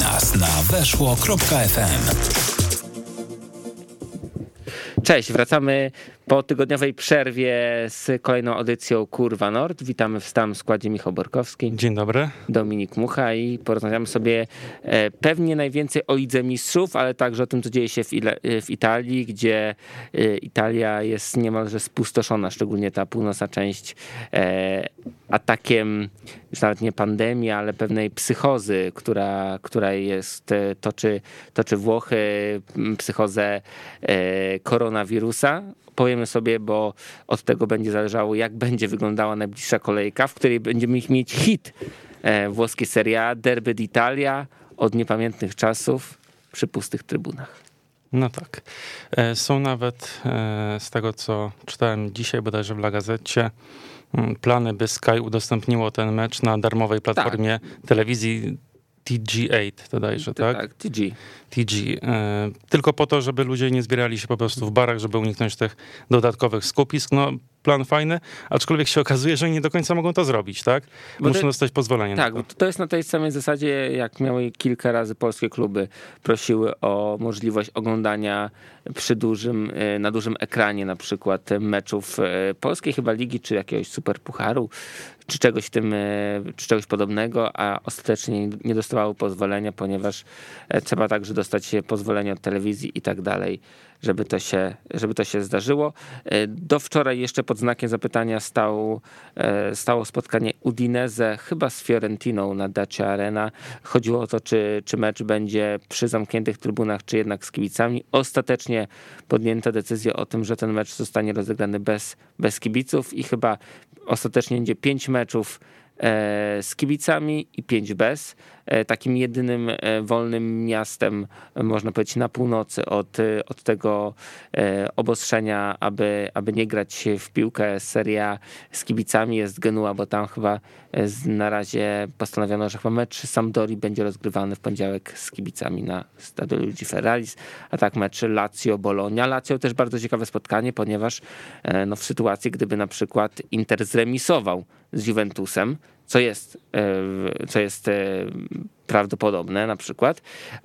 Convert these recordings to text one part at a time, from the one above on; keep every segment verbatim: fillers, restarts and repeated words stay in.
nas na weszło kropka ef em. Cześć, wracamy po tygodniowej przerwie z kolejną audycją Kurwa Nord. Witamy w stałym składzie Michał Borkowski. Dzień dobry. Dominik Mucha i porozmawiamy sobie pewnie najwięcej o Lidze Mistrzów, ale także o tym, co dzieje się w, Ile, w Italii, gdzie Italia jest niemalże spustoszona, szczególnie ta północna część, atakiem już nawet nie pandemii, ale pewnej psychozy, która, która jest, toczy, toczy Włochy, psychozę koronawirusa. Powiemy sobie, bo od tego będzie zależało, jak będzie wyglądała najbliższa kolejka, w której będziemy mieć hit włoskiej Serie A, Derby d'Italia od niepamiętnych czasów przy pustych trybunach. No tak. Są nawet, z tego co czytałem dzisiaj bodajże w La Gazzecie, plany, by Sky udostępniło ten mecz na darmowej platformie tak. telewizji T G osiem bodajże, tak? Tak, T G. T G. Tylko po to, żeby ludzie nie zbierali się po prostu w barach, żeby uniknąć tych dodatkowych skupisk. No, plan fajny, aczkolwiek się okazuje, że nie do końca mogą to zrobić, tak? Bo Muszą to, dostać pozwolenie tak, na to. To jest na tej samej zasadzie, jak miały kilka razy polskie kluby prosiły o możliwość oglądania przy dużym, na dużym ekranie na przykład meczów polskiej chyba ligi, czy jakiegoś superpucharu, czy czegoś w tym, czy czegoś podobnego, a ostatecznie nie dostawały pozwolenia, ponieważ trzeba także dostać pozwolenie od telewizji i tak dalej, żeby to się, żeby to się zdarzyło. Do wczoraj jeszcze pod znakiem zapytania stał, stało spotkanie Udinese, chyba z Fiorentiną na Dacia Arena. Chodziło o to, czy, czy mecz będzie przy zamkniętych trybunach, czy jednak z kibicami. Ostatecznie podjęto decyzję o tym, że ten mecz zostanie rozegrany bez, bez kibiców i chyba ostatecznie będzie pięć meczów z kibicami i pięć bez. Takim jedynym wolnym miastem, można powiedzieć, na północy od, od tego obostrzenia, aby, aby nie grać w piłkę Serie A z kibicami jest Genua, bo tam chyba na razie postanowiono, że chyba mecz Sampdori będzie rozgrywany w poniedziałek z kibicami na Stadio Luigi Ferraris, a tak mecz Lazio-Bologna. Lazio też bardzo ciekawe spotkanie, ponieważ no, w sytuacji, gdyby na przykład Inter zremisował z Juventusem, co jest, co jest prawdopodobne na przykład,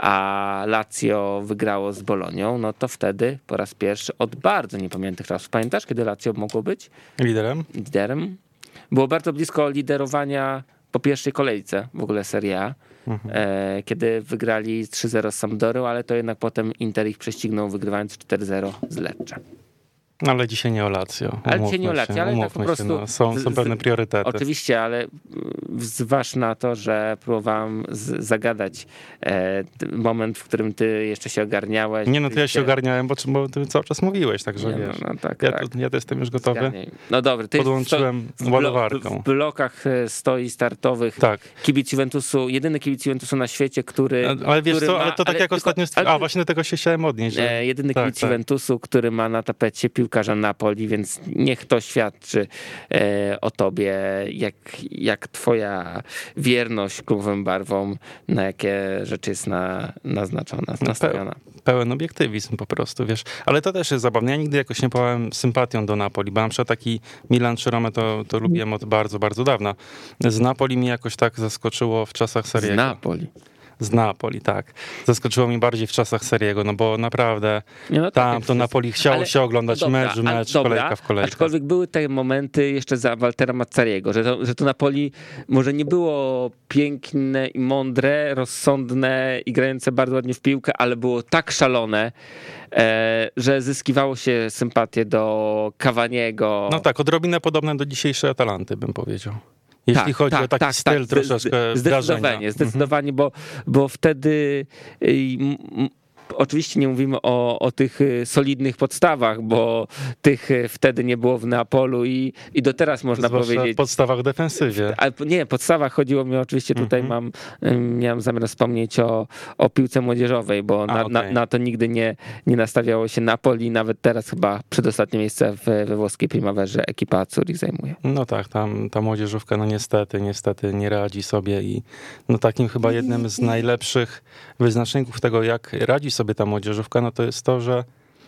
a Lazio wygrało z Bolonią, no to wtedy po raz pierwszy od bardzo niepamiętnych czasów. Pamiętasz, kiedy Lazio mogło być? Liderem. Liderem. Było bardzo blisko liderowania po pierwszej kolejce w ogóle Serie A, mhm. kiedy wygrali trzy zero z Sampdorią, ale to jednak potem Inter ich prześcignął, wygrywając cztery zero z Lecce. No ale dzisiaj nie o Lazio. Ale dzisiaj nie o Lazio, ale tak po prostu... Się, no, są, są pewne priorytety. Oczywiście, ale zważ na to, że próbowałem z, zagadać e, moment, w którym ty jeszcze się ogarniałeś. Nie, no to ja się ogarniałem, bo, bo ty cały czas mówiłeś, także nie, wiesz. No, no, tak, ja, tak. Tu, ja to jestem już gotowy. Zgarniaj. No dobra. Ty Podłączyłem w, ładowarką. W blokach stoi startowych tak. kibic Juventusu, jedyny kibic Juventusu na świecie, który... Ale wiesz który co, ma, ale to tak ale jak tylko, ostatnio... Ale, a właśnie do tego się chciałem odnieść. Że... E, jedyny tak, kibic tak. Juventusu, który ma na tapecie piłkarza Napoli, więc niech to świadczy e, o tobie, jak, jak twoja wierność klubowym barwom, na jakie rzeczy jest na, naznaczona, nastawiona. Pe- pełen obiektywizm po prostu, wiesz. Ale to też jest zabawne. Ja nigdy jakoś nie pałałem sympatią do Napoli, bo na przykład taki Milan czy Romę to, to lubiłem od bardzo, bardzo dawna. Z Napoli mi jakoś tak zaskoczyło w czasach Seriego. Z Napoli. Z Napoli, tak. Zaskoczyło mi bardziej w czasach Seriego, no bo naprawdę no tak, tam to Napoli chciało ale, się oglądać dobra, mecz, mecz, dobra, kolejka w kolejkę. Aczkolwiek były te momenty jeszcze za Waltera Mazzariego, że to, że to Napoli może nie było piękne i mądre, rozsądne i grające bardzo ładnie w piłkę, ale było tak szalone, e, że zyskiwało się sympatię do Cavaniego. No tak, odrobinę podobne do dzisiejszej Atalanty, bym powiedział. Jeśli tak, chodzi tak, o taki tak, styl tak. troszeczkę Zdecydowanie, zdecydowanie, bo, bo wtedy m, oczywiście nie mówimy o, o tych solidnych podstawach, bo tych wtedy nie było w Neapolu i, i do teraz można zwłaszcza powiedzieć. w podstawach defensywie. Ale nie, podstawach chodziło mi oczywiście tutaj mm-hmm. mam, miałem zamiar wspomnieć o, o piłce młodzieżowej, bo A, na, okay. na, na to nigdy nie, nie nastawiało się Napoli, nawet teraz chyba przedostatnie miejsce w, we włoskiej Primaverze ekipa Azzurri zajmuje. No tak, tam ta młodzieżówka no niestety, niestety nie radzi sobie i no takim chyba jednym z najlepszych wyznaczników tego, jak radzi sobie ta młodzieżówka, no to jest to, że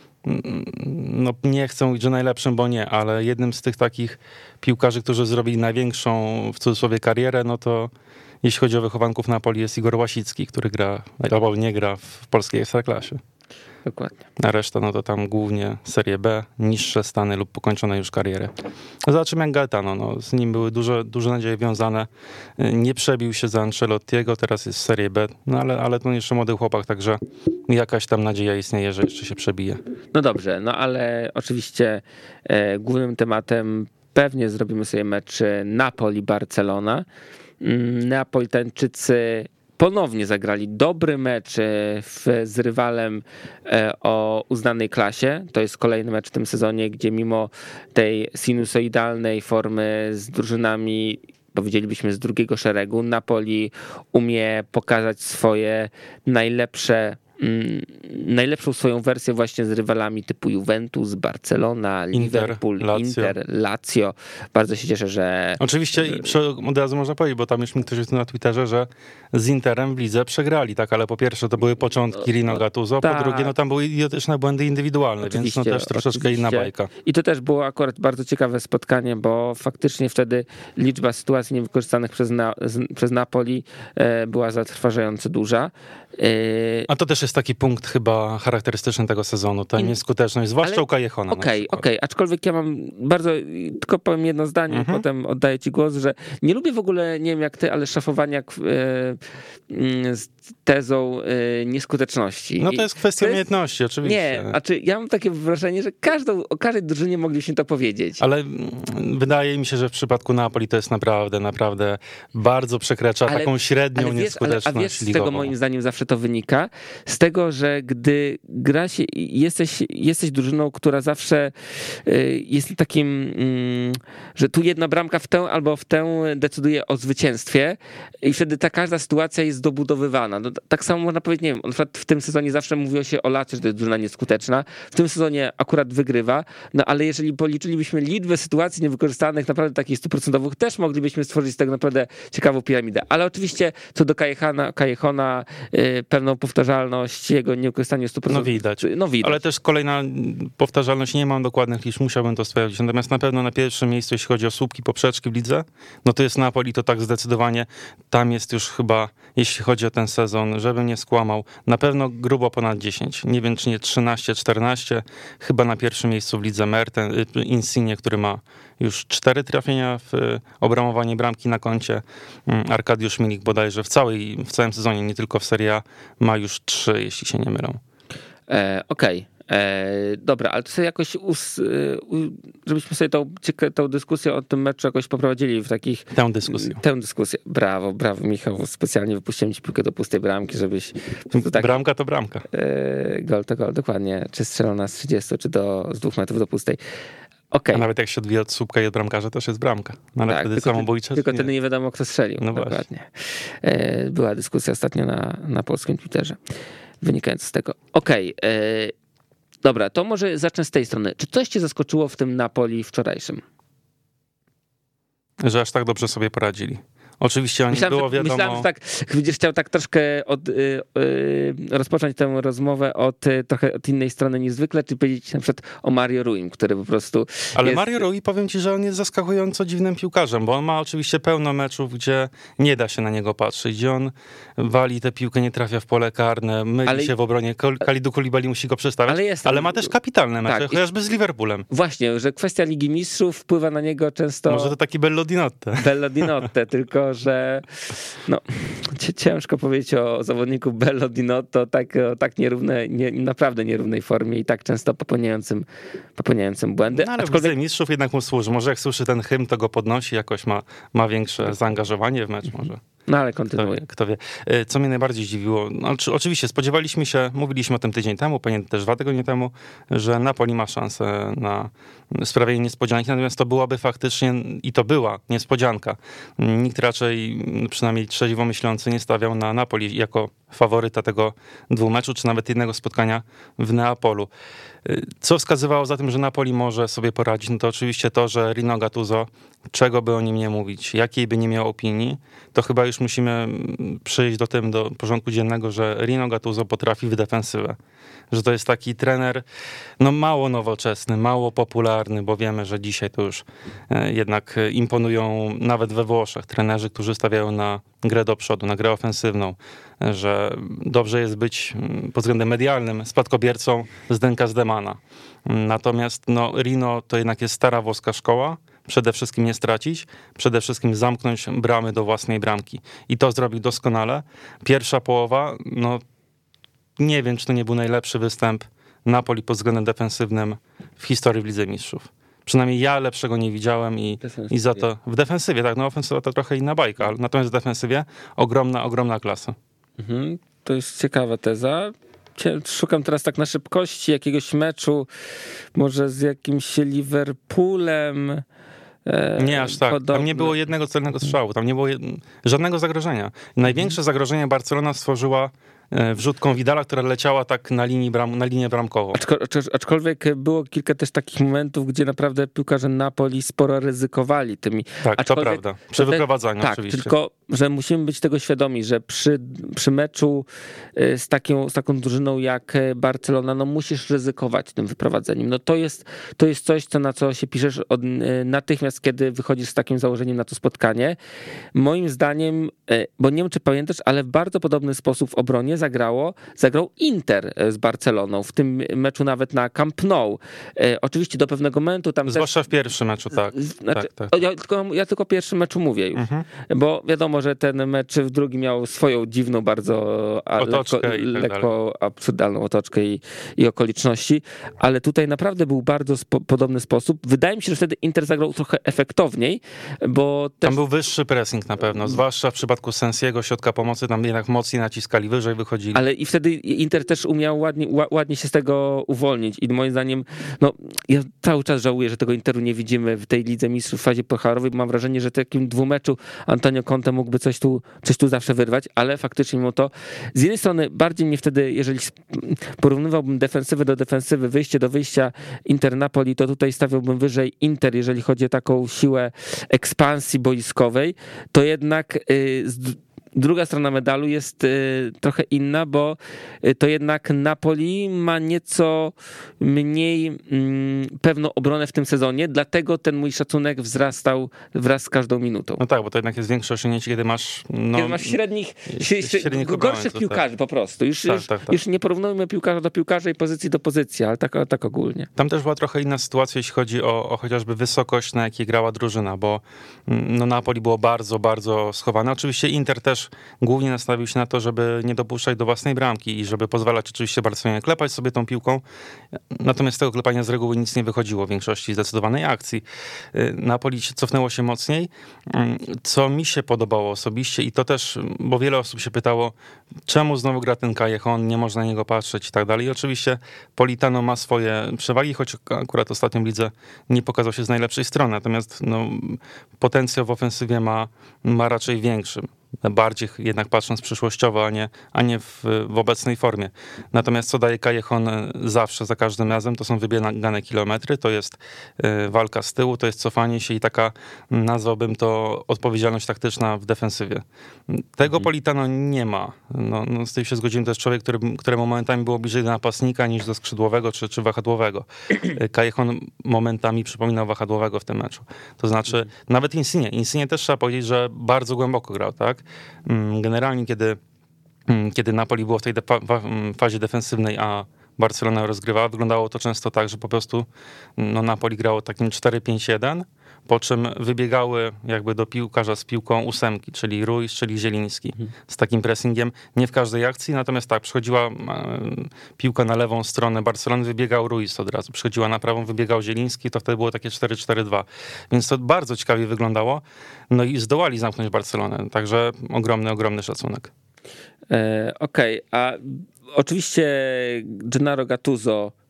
no nie chcę mówić, że najlepszym, bo nie, ale jednym z tych takich piłkarzy, którzy zrobili największą w cudzysłowie karierę, no to jeśli chodzi o wychowanków Napoli, jest Igor Łasicki, który gra, albo nie gra w polskiej Ekstraklasie. Dokładnie. A reszta, no to tam głównie Serie B, niższe stany lub pokończone już kariery. Zobaczymy jak Gaetano, no, z nim były duże, duże nadzieje wiązane. Nie przebił się za Ancelottiego, teraz jest w Serie B, no ale, ale to jeszcze młody chłopak, także jakaś tam nadzieja istnieje, że jeszcze się przebije. No dobrze, no ale oczywiście e, głównym tematem pewnie zrobimy sobie mecz Napoli-Barcelona. Neapolitańczycy ponownie zagrali dobry mecz w, z rywalem o uznanej klasie. To jest kolejny mecz w tym sezonie, gdzie mimo tej sinusoidalnej formy z drużynami, powiedzielibyśmy z drugiego szeregu, Napoli umie pokazać swoje najlepsze najlepszą swoją wersję właśnie z rywalami typu Juventus, Barcelona, Inter, Liverpool, Lazio. Inter, Lazio. Bardzo się cieszę, że... Oczywiście od razu można powiedzieć, bo tam już mi ktoś jest na Twitterze, że z Interem w lidze przegrali, tak, ale po pierwsze to były początki Rino Gattuso, tak. po drugie no tam były idiotyczne błędy indywidualne, Oczywiście, więc no też troszeczkę oczywiście. inna bajka. I to też było akurat bardzo ciekawe spotkanie, bo faktycznie wtedy liczba sytuacji niewykorzystanych przez, na, przez Napoli była zatrważająco duża. A to też jest taki punkt chyba charakterystyczny tego sezonu, ta nieskuteczność, zwłaszcza ale, u Callejona. Okej, okay, okej, okay. Aczkolwiek ja mam bardzo, tylko powiem jedno zdanie, mhm. potem oddaję ci głos, że nie lubię w ogóle, nie wiem jak ty, ale szafowania z tezą nieskuteczności. No to jest kwestia to jest, umiejętności, oczywiście. Nie, znaczy ja mam takie wrażenie, że każdą, o każdej drużynie mogliśmy to powiedzieć. Ale wydaje mi się, że w przypadku Napoli to jest naprawdę, naprawdę bardzo przekracza ale, taką średnią ale wiesz, nieskuteczność ale, A wiesz, ligową. Z tego moim zdaniem zawsze to wynika, z tego, że gdy gra się, jesteś, jesteś drużyną, która zawsze jest takim, że tu jedna bramka w tę albo w tę decyduje o zwycięstwie i wtedy ta każda sytuacja jest dobudowywana. No, tak samo można powiedzieć, nie wiem, na przykład w tym sezonie zawsze mówiło się o Lazio, że to jest drużyna nieskuteczna. W tym sezonie akurat wygrywa, no ale jeżeli policzylibyśmy liczbę sytuacji niewykorzystanych, naprawdę takich stuprocentowych, też moglibyśmy stworzyć z tego naprawdę ciekawą piramidę. Ale oczywiście co do Callejona, Callejona yy, pewną powtarzalność, jego niewykorzystanie stu procent. No widać. no widać. Ale też kolejna powtarzalność, nie mam dokładnych liczb, musiałbym to sprawdzić. Natomiast na pewno na pierwszym miejscu, jeśli chodzi o słupki, poprzeczki w lidze, no to jest Napoli, to tak zdecydowanie. Tam jest już chyba, jeśli chodzi o ten sezon, żebym nie skłamał, na pewno grubo ponad dziesięć. Nie wiem, czy nie trzynaście, czternaście. Chyba na pierwszym miejscu w lidze Merten, Insigne, który ma już cztery trafienia w obramowanie bramki na koncie. Arkadiusz Milik bodajże w, całej, w całym sezonie, nie tylko w Serie A, ma już trzy, jeśli się nie mylą. E, Okej. Okay. Dobra, ale to sobie jakoś, us, żebyśmy sobie tą, tą dyskusję o tym meczu jakoś poprowadzili w takich... Tę dyskusję. Tę dyskusję. Brawo, brawo Michał. Specjalnie wypuściłem ci piłkę do pustej bramki, żebyś... Tak, bramka to bramka. Gol to gol, dokładnie. Czy strzelona z trzydziestu, czy do, z dwóch metrów do pustej. Okay. A nawet jak się odbija od słupka i od bramkarza, też jest bramka. No ale tak, wtedy tylko, samobójcze. Tylko wtedy nie wiadomo, kto strzelił. No dokładnie. Właśnie. Była dyskusja ostatnio na, na polskim Twitterze, wynikając z tego. Okej. Okay. Dobra, to może zacznę z tej strony. Czy coś cię zaskoczyło w tym Napoli wczorajszym? Że aż tak dobrze sobie poradzili. Oczywiście oni myślałem, było że, wiadomo... Myślałem, że tak, będziesz chciał tak troszkę od, y, y, rozpocząć tę rozmowę od y, trochę od innej strony niż zwykle, czy powiedzieć na przykład o Mario Ruim, który po prostu Ale jest... Mario Rui, powiem ci, że on jest zaskakująco dziwnym piłkarzem, bo on ma oczywiście pełno meczów, gdzie nie da się na niego patrzeć, gdzie on wali tę piłkę, nie trafia w pole karne, myli ale... się w obronie, Kalidou Koulibaly musi go przestawiać, ale, jest... ale ma też kapitalne mecze, tak. chociażby z Liverpoolem. Właśnie, że kwestia Ligi Mistrzów wpływa na niego często... Może to taki Bello di Notte. Bello di Notte, tylko że no, ciężko powiedzieć o zawodniku Bello di Notte, tak, o tak nierówne, nie, naprawdę nierównej formie i tak często popełniającym, popełniającym błędy. No ale Aczkolwiek... w mistrzów jednak mu służy. Może jak słyszy ten hymn, to go podnosi, jakoś ma, ma większe zaangażowanie w mecz może. No ale kontynuuję. Kto wie, kto wie. Co mnie najbardziej zdziwiło, no, oczywiście spodziewaliśmy się, mówiliśmy o tym tydzień temu, pewnie też dwa tygodnie temu, że Napoli ma szansę na sprawienie niespodzianki, natomiast to byłaby faktycznie, i to była niespodzianka. Nikt raczej, przynajmniej trzeźwo myślący, nie stawiał na Napoli jako faworyta tego dwumeczu, czy nawet jednego spotkania w Neapolu. Co wskazywało za tym, że Napoli może sobie poradzić? No to oczywiście to, że Rino Gattuso, czego by o nim nie mówić, jakiej by nie miał opinii, to chyba już musimy przyjść do tym, do porządku dziennego, że Rino Gattuso potrafi w defensywę. Że to jest taki trener no mało nowoczesny, mało popularny, bo wiemy, że dzisiaj to już jednak imponują nawet we Włoszech trenerzy, którzy stawiają na grę do przodu, na grę ofensywną, że dobrze jest być pod względem medialnym spadkobiercą Zdenka Zdemana. Natomiast no, Rino to jednak jest stara włoska szkoła, przede wszystkim nie stracić, przede wszystkim zamknąć bramy do własnej bramki. I to zrobił doskonale. Pierwsza połowa, no nie wiem, czy to nie był najlepszy występ Napoli pod względem defensywnym w historii w Lidze Mistrzów. Przynajmniej ja lepszego nie widziałem i, i za to w defensywie, tak, no ofensywa to trochę inna bajka, ale natomiast w defensywie ogromna, ogromna klasa. Mhm, to jest ciekawa teza. Szukam teraz tak na szybkości jakiegoś meczu, może z jakimś Liverpoolem. Nie aż tak. Podobne. Tam nie było jednego celnego strzału, tam nie było jed... żadnego zagrożenia. Największe zagrożenie Barcelona stworzyła wrzutką Vidala, która leciała tak na, linii bram, na linię bramkową. Aczkolwiek było kilka też takich momentów, gdzie naprawdę piłkarze Napoli sporo ryzykowali tymi. Tak, to prawda. Przy wyprowadzaniu tak, oczywiście. Tylko, że musimy być tego świadomi, że przy, przy meczu z taką, z taką drużyną jak Barcelona, no musisz ryzykować tym wyprowadzeniem. No to jest, to jest coś, co, na co się piszesz od, natychmiast, kiedy wychodzisz z takim założeniem na to spotkanie. Moim zdaniem, bo nie wiem, czy pamiętasz, ale w bardzo podobny sposób w obronie zagrało, zagrał Inter z Barceloną, w tym meczu nawet na Camp Nou. E, oczywiście do pewnego momentu tam zwłaszcza też... w pierwszym meczu, tak. Znaczy, tak, tak. Ja, tylko, ja tylko o pierwszym meczu mówię już, mhm. bo wiadomo, że ten mecz w drugim miał swoją dziwną bardzo otoczkę lekko, i tak lekko absurdalną otoczkę i, i okoliczności, ale tutaj naprawdę był bardzo spo, podobny sposób. Wydaje mi się, że wtedy Inter zagrał trochę efektowniej, bo też... Tam był wyższy pressing na pewno, zwłaszcza w przypadku Sensiego, środka pomocy, tam jednak mocniej naciskali, wyżej wychodzili. Ale i wtedy Inter też umiał ładnie, ładnie się z tego uwolnić i moim zdaniem, no ja cały czas żałuję, że tego Interu nie widzimy w tej Lidze Mistrzów w fazie pucharowej, bo mam wrażenie, że w takim dwumeczu Antonio Conte mógłby coś tu, coś tu zawsze wyrwać, ale faktycznie mimo to, z jednej strony bardziej mnie wtedy, jeżeli porównywałbym defensywę do defensywy, wyjście do wyjścia Inter-Napoli, to tutaj stawiałbym wyżej Inter, jeżeli chodzi o taką siłę ekspansji boiskowej, to jednak yy, z, druga strona medalu jest y, trochę inna, bo y, to jednak Napoli ma nieco mniej y, pewną obronę w tym sezonie, dlatego ten mój szacunek wzrastał wraz z każdą minutą. No tak, bo to jednak jest większe osiągnięcie, kiedy masz... No, kiedy masz średnich, średnich gorszych piłkarzy tak. po prostu. Już, tak, już, tak, tak. już nie porównujmy piłkarza do piłkarza i pozycji do pozycji, ale tak, tak ogólnie. Tam też była trochę inna sytuacja, jeśli chodzi o, o chociażby wysokość, na jakiej grała drużyna, bo no, Napoli było bardzo, bardzo schowane. Oczywiście Inter też głównie nastawił się na to, żeby nie dopuszczać do własnej bramki i żeby pozwalać oczywiście Barcelonie klepać sobie tą piłką. Natomiast z tego klepania z reguły nic nie wychodziło w większości zdecydowanej akcji. Napoli cofnęło się mocniej, co mi się podobało osobiście i to też, bo wiele osób się pytało, czemu znowu gra ten Callejon, nie można na niego patrzeć i tak dalej. I oczywiście Politano ma swoje przewagi, choć akurat ostatnio w lidze nie pokazał się z najlepszej strony, natomiast no, potencjał w ofensywie ma, ma raczej większy. Bardziej jednak patrząc przyszłościowo, a nie, a nie w, w obecnej formie. Natomiast co daje Callejon zawsze, za każdym razem, to są wybiegane kilometry, to jest walka z tyłu, to jest cofanie się i taka, nazwałbym to, odpowiedzialność taktyczna w defensywie. Tego mhm. Politano nie ma. No, no z tym się zgodziłem, to jest człowiek, który, któremu momentami było bliżej do napastnika niż do skrzydłowego czy, czy wahadłowego. Callejon momentami przypominał wahadłowego w tym meczu. To znaczy, mhm. nawet Insigne. Insigne też trzeba powiedzieć, że bardzo głęboko grał, tak? Generalnie, kiedy, kiedy Napoli było w tej defa- fazie defensywnej, a Barcelona rozgrywała, wyglądało to często tak, że po prostu no, Napoli grało takim cztery pięć jeden, po czym wybiegały jakby do piłkarza z piłką ósemki, czyli Ruiz, czyli Zieliński, mhm. z takim pressingiem, nie w każdej akcji, natomiast tak, przychodziła e, piłka na lewą stronę Barcelony, wybiegał Ruiz od razu, przychodziła na prawą, wybiegał Zieliński, to wtedy było takie cztery cztery dwa, więc to bardzo ciekawie wyglądało, no i zdołali zamknąć Barcelonę, także ogromny, ogromny szacunek. E, Okej, okay. A oczywiście Gennaro Gattuso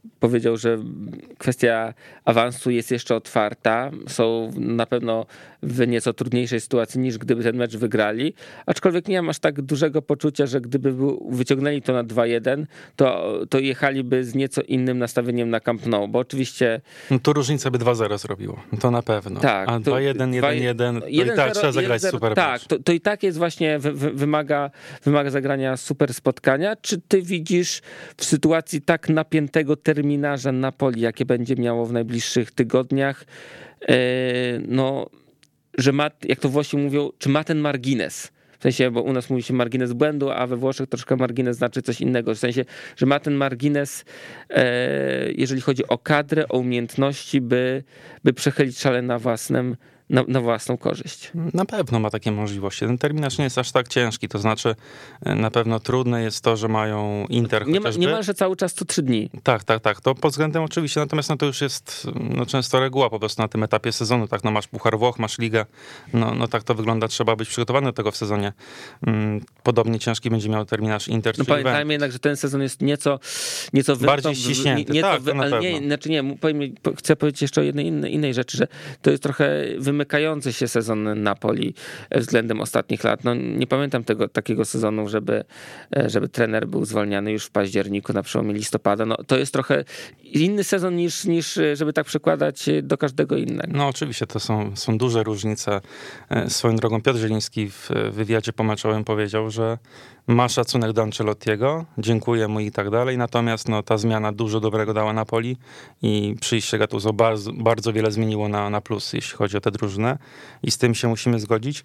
powiedział, że kwestia awansu jest jeszcze otwarta. Są na pewno w nieco trudniejszej sytuacji niż gdyby ten mecz wygrali, aczkolwiek nie mam aż tak dużego poczucia, że gdyby wyciągnęli to na dwa jeden, to, to jechaliby z nieco innym nastawieniem na Camp Nou, bo oczywiście... No to różnica by dwa zero zrobiło, to na pewno. Tak, a dwa jeden, jeden jeden, to i tak trzeba zagrać super Tak, mecz. to, to i tak jest właśnie, wy, wymaga, wymaga zagrania super spotkania. Czy ty widzisz w sytuacji tak napiętego terminarza Napoli, jakie będzie miało w najbliższych tygodniach, yy, no, że ma, jak to Włosi mówią, czy ma ten margines? W sensie, bo u nas mówi się margines błędu, a we Włoszech troszkę margines znaczy coś innego. W sensie, że ma ten margines, e, jeżeli chodzi o kadrę, o umiejętności, by, by przechylić szale na własnym, na, na własną korzyść. Na pewno ma takie możliwości. Ten terminarz nie jest aż tak ciężki, to znaczy na pewno trudne jest to, że mają Inter nie chociażby. Ma, nie ma, że cały czas co trzy dni. Tak, tak, tak. To pod względem oczywiście, natomiast no to już jest no, często reguła po prostu na tym etapie sezonu. Tak, no masz Puchar Włoch, masz Ligę, no, no tak to wygląda, trzeba być przygotowany do tego w sezonie. Podobnie ciężki będzie miał terminarz Inter. No pamiętajmy jednak, że ten sezon jest nieco nieco bardziej ściśnięty. Nie, tak, wy, to na ale pewno. nie, znaczy nie, powiem, chcę powiedzieć jeszcze o jednej innej, innej rzeczy, że to jest trochę wymykający się sezon Napoli względem ostatnich lat. No nie pamiętam tego takiego sezonu, żeby, żeby trener był zwolniany już w październiku na przełomie listopada. No to jest trochę inny sezon niż, niż żeby tak przekładać do każdego innego. No oczywiście to są, są duże różnice. Swoją drogą Piotr Zieliński w wywiadzie pomeczowym powiedział, że ma szacunek do Ancelottiego, dziękuję mu i tak dalej, natomiast no, ta zmiana dużo dobrego dała Napoli i przyjście Gattuso bardzo, bardzo wiele zmieniło na, na plus, jeśli chodzi o tę drużynę i z tym się musimy zgodzić.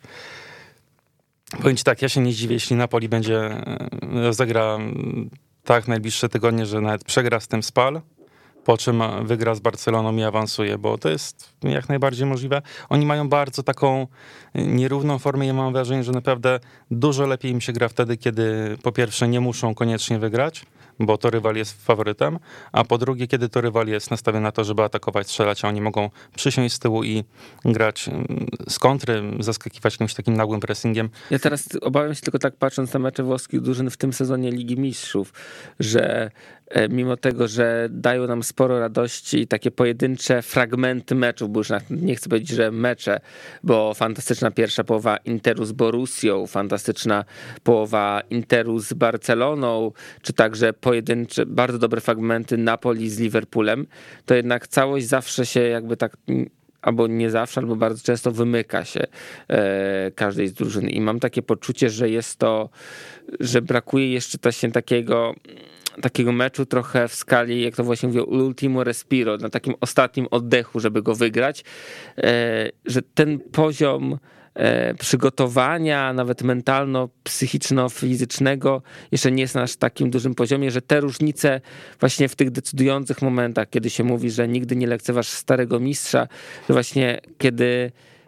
Powiem ci tak, ja się nie zdziwię, jeśli Napoli będzie zagra tak najbliższe tygodnie, że nawet przegra z tym Spal, po czym wygra z Barceloną i awansuje, bo to jest jak najbardziej możliwe. Oni mają bardzo taką nierówną formę i ja mam wrażenie, że naprawdę dużo lepiej im się gra wtedy, kiedy po pierwsze nie muszą koniecznie wygrać, bo to rywal jest faworytem, a po drugie, kiedy to rywal jest nastawiony na to, żeby atakować, strzelać, a oni mogą przysiąść z tyłu i grać z kontry, zaskakiwać jakimś takim nagłym pressingiem. Ja teraz obawiam się tylko tak patrząc na mecze włoskich drużyn w tym sezonie Ligi Mistrzów, że mimo tego, że dają nam sporo radości i takie pojedyncze fragmenty meczów, bo już nie chcę powiedzieć, że mecze, bo fantastyczna pierwsza połowa Interu z Borussią, fantastyczna połowa Interu z Barceloną, czy także pojedyncze, bardzo dobre fragmenty Napoli z Liverpoolem, to jednak całość zawsze się jakby tak, albo nie zawsze, albo bardzo często wymyka się e, każdej z drużyn i mam takie poczucie, że jest to, że brakuje jeszcze właśnie takiego takiego meczu trochę w skali, jak to właśnie mówią, ultimo respiro, na takim ostatnim oddechu, żeby go wygrać, że ten poziom przygotowania, nawet mentalno-psychiczno-fizycznego jeszcze nie jest na aż takim dużym poziomie, że te różnice właśnie w tych decydujących momentach, kiedy się mówi, że nigdy nie lekceważ starego mistrza, że właśnie kiedy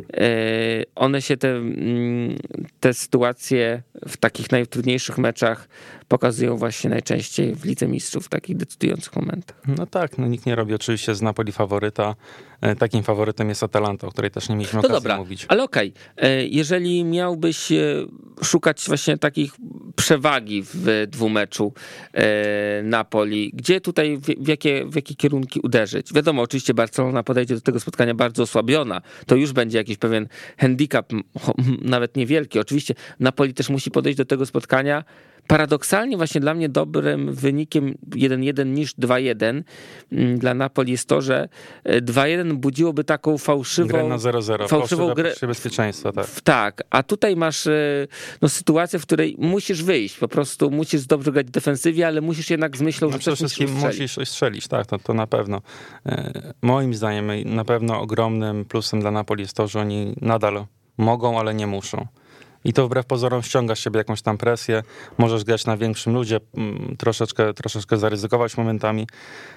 one się, te, te sytuacje w takich najtrudniejszych meczach pokazują właśnie najczęściej w Lidze Mistrzów w takich decydujących momentach. No tak, no nikt nie robi oczywiście z Napoli faworyta. Takim faworytem jest Atalanta, o której też nie mieliśmy to okazji dobra, mówić. Ale okej, okay. Jeżeli miałbyś szukać właśnie takich przewagi w dwumeczu Napoli, gdzie tutaj, w jakie, w jakie kierunki uderzyć? Wiadomo, oczywiście Barcelona podejdzie do tego spotkania bardzo osłabiona, to już będzie jakiś pewien handicap, nawet niewielki. Oczywiście Napoli też musi podejść do tego spotkania paradoksalnie właśnie dla mnie dobrym wynikiem jeden jeden niż dwa jeden dla Napoli jest to, że dwa jeden budziłoby taką fałszywą... Grę na zero zero, fałszywą grę bezpieczeństwa, tak. Tak, a tutaj masz no, sytuację, w której musisz wyjść, po prostu musisz dobrze grać w defensywie, ale musisz jednak z myślą, no, że przede wszystkim musisz strzelić, tak, to, to na pewno. Moim zdaniem na pewno ogromnym plusem dla Napoli jest to, że oni nadal mogą, ale nie muszą. I to wbrew pozorom ściągasz siebie jakąś tam presję, możesz grać na większym ludzie, troszeczkę, troszeczkę zaryzykować momentami.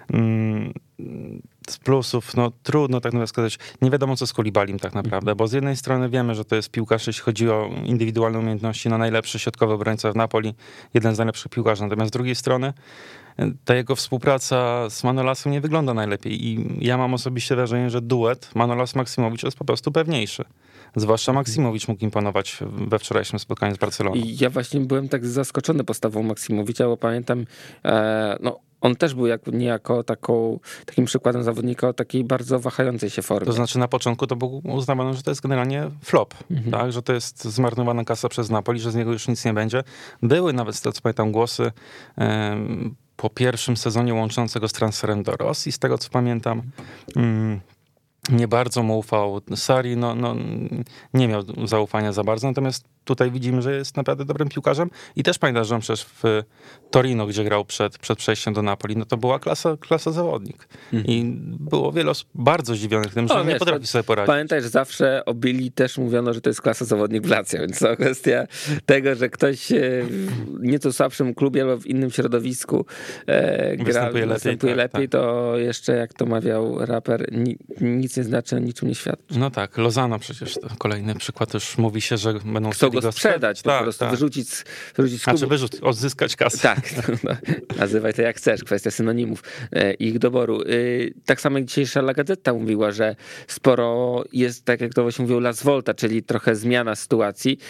Z plusów, no trudno tak naprawdę сказать, nie wiadomo co z Koulibalim tak naprawdę, bo z jednej strony wiemy, że to jest piłkarz, jeśli chodzi o indywidualne umiejętności, no najlepszy środkowy obrońca w Napoli, jeden z najlepszych piłkarzy, natomiast z drugiej strony ta jego współpraca z Manolasem nie wygląda najlepiej i ja mam osobiście wrażenie, że duet Manolas-Maksimowicz jest po prostu pewniejszy. Zwłaszcza Maksimowicz mógł imponować we wczorajszym spotkaniu z Barceloną. I ja właśnie byłem tak zaskoczony postawą Maksimowicza, bo pamiętam, e, no on też był jak, niejako taką, takim przykładem zawodnika o takiej bardzo wahającej się formie. To znaczy na początku to był uznawano, że to jest generalnie flop, mhm. tak? Że to jest zmarnowana kasa przez Napoli, że z niego już nic nie będzie. Były nawet, z tego co pamiętam, głosy um, po pierwszym sezonie łączące go z transferem do Rosji, z tego co pamiętam. Um, nie bardzo mu ufał Sarri, no, no, nie miał zaufania za bardzo, natomiast tutaj widzimy, że jest naprawdę dobrym piłkarzem i też pamiętam, że on przecież w Torino, gdzie grał przed, przed przejściem do Napoli, no to była klasa, klasa zawodnik. Mhm. I było wiele osób bardzo zdziwionych tym, że o, nie wiesz, potrafi sobie poradzić. Pamiętaj, że zawsze o Billy też mówiono, że to jest klasa zawodnik w Lazio, więc to kwestia tego, że ktoś w nieco słabszym klubie albo w innym środowisku e, gra, występuje lepiej, występuje tak, lepiej tak. To jeszcze, jak to mawiał raper, ni, nic nie znaczy, niczym nie świadczy. No tak, Lozano przecież to kolejny przykład, już mówi się, że będą chcą go sprzedać, po tak, prostu tak. wyrzucić, wyrzucić z klubu. Znaczy wyrzucić, odzyskać kasę. Tak, no, nazywaj to jak chcesz, kwestia synonimów e, ich doboru. E, tak samo jak dzisiejsza La Gazzetta mówiła, że sporo jest, tak jak to właśnie mówił, la svolta, czyli trochę zmiana sytuacji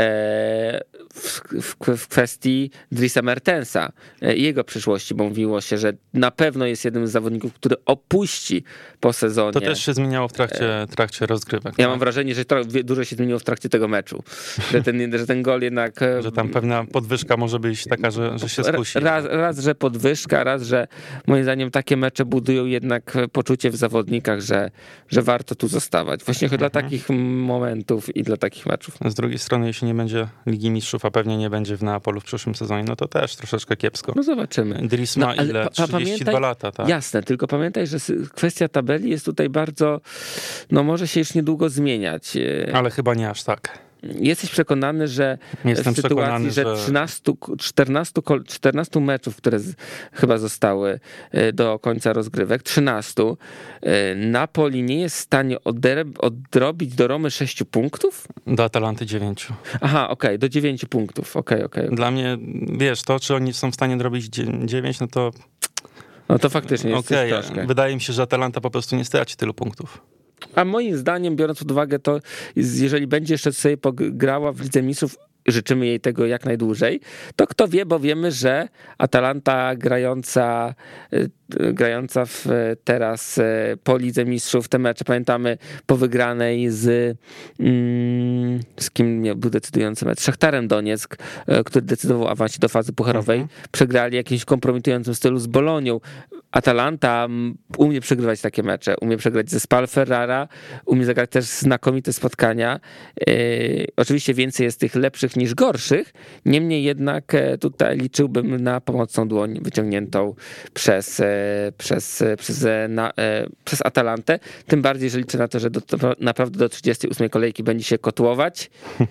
e, w, w, w kwestii Drissa Mertensa e, i jego przyszłości, bo mówiło się, że na pewno jest jednym z zawodników, który opuści po sezonie. To też się zmieniało w trakcie, trakcie rozgrywek. Ja tak? mam wrażenie, że to dużo się zmieniło w trakcie tego meczu, że ten, że ten gol jednak... Że tam pewna podwyżka może być taka, że, że się skusi. Raz, raz, że podwyżka, raz, że moim zdaniem takie mecze budują jednak poczucie w zawodnikach, że, że warto tu zostawać. Właśnie mhm. dla takich momentów i dla takich meczów. Z drugiej strony, jeśli nie będzie Ligi Mistrzów, a pewnie nie będzie w Neapolu w przyszłym sezonie, no to też troszeczkę kiepsko. No zobaczymy. Dries ma no, ile? Pa, trzydzieści dwa lata, tak? Jasne, tylko pamiętaj, że kwestia tabeli jest tutaj bardzo, no może się już niedługo zmieniać. Ale chyba nie aż tak. Jesteś przekonany, że Jestem w sytuacji, że trzynaście, czternaście, czternaście meczów, które z, chyba zostały do końca rozgrywek, trzynaście, Napoli nie jest w stanie odrobić do Romy sześciu punktów? Do Atalanty dziewięciu. Aha, okej, okay, do dziewięciu punktów, okej, okay, okej. Okay, okay. Dla mnie, wiesz, to czy oni są w stanie zrobić dziewięć, no to... No to faktycznie jest okay, troszkę. Wydaje mi się, że Atalanta po prostu nie straci tylu punktów. A moim zdaniem, biorąc pod uwagę to, jeżeli będzie jeszcze sobie grała w Lidze Mistrzów, życzymy jej tego jak najdłużej, to kto wie, bo wiemy, że Atalanta grająca, grająca w teraz po Lidze Mistrzów te mecze, pamiętamy po wygranej z mm, z kim był decydujący mecz? Szachtarem Donieck, który decydował o awansie do fazy pucharowej. Mhm. Przegrali w jakimś kompromitującym stylu z Bolonią. Atalanta umie przegrywać takie mecze, umie przegrać ze Spal Ferrara, umie zagrać też znakomite spotkania. Yy, oczywiście więcej jest tych lepszych niż gorszych, niemniej jednak tutaj liczyłbym na pomocną dłoń wyciągniętą przez, przez, przez, na, przez Atalantę, tym bardziej, że liczę na to, że do, naprawdę do trzydziestej ósmej kolejki będzie się kotłować.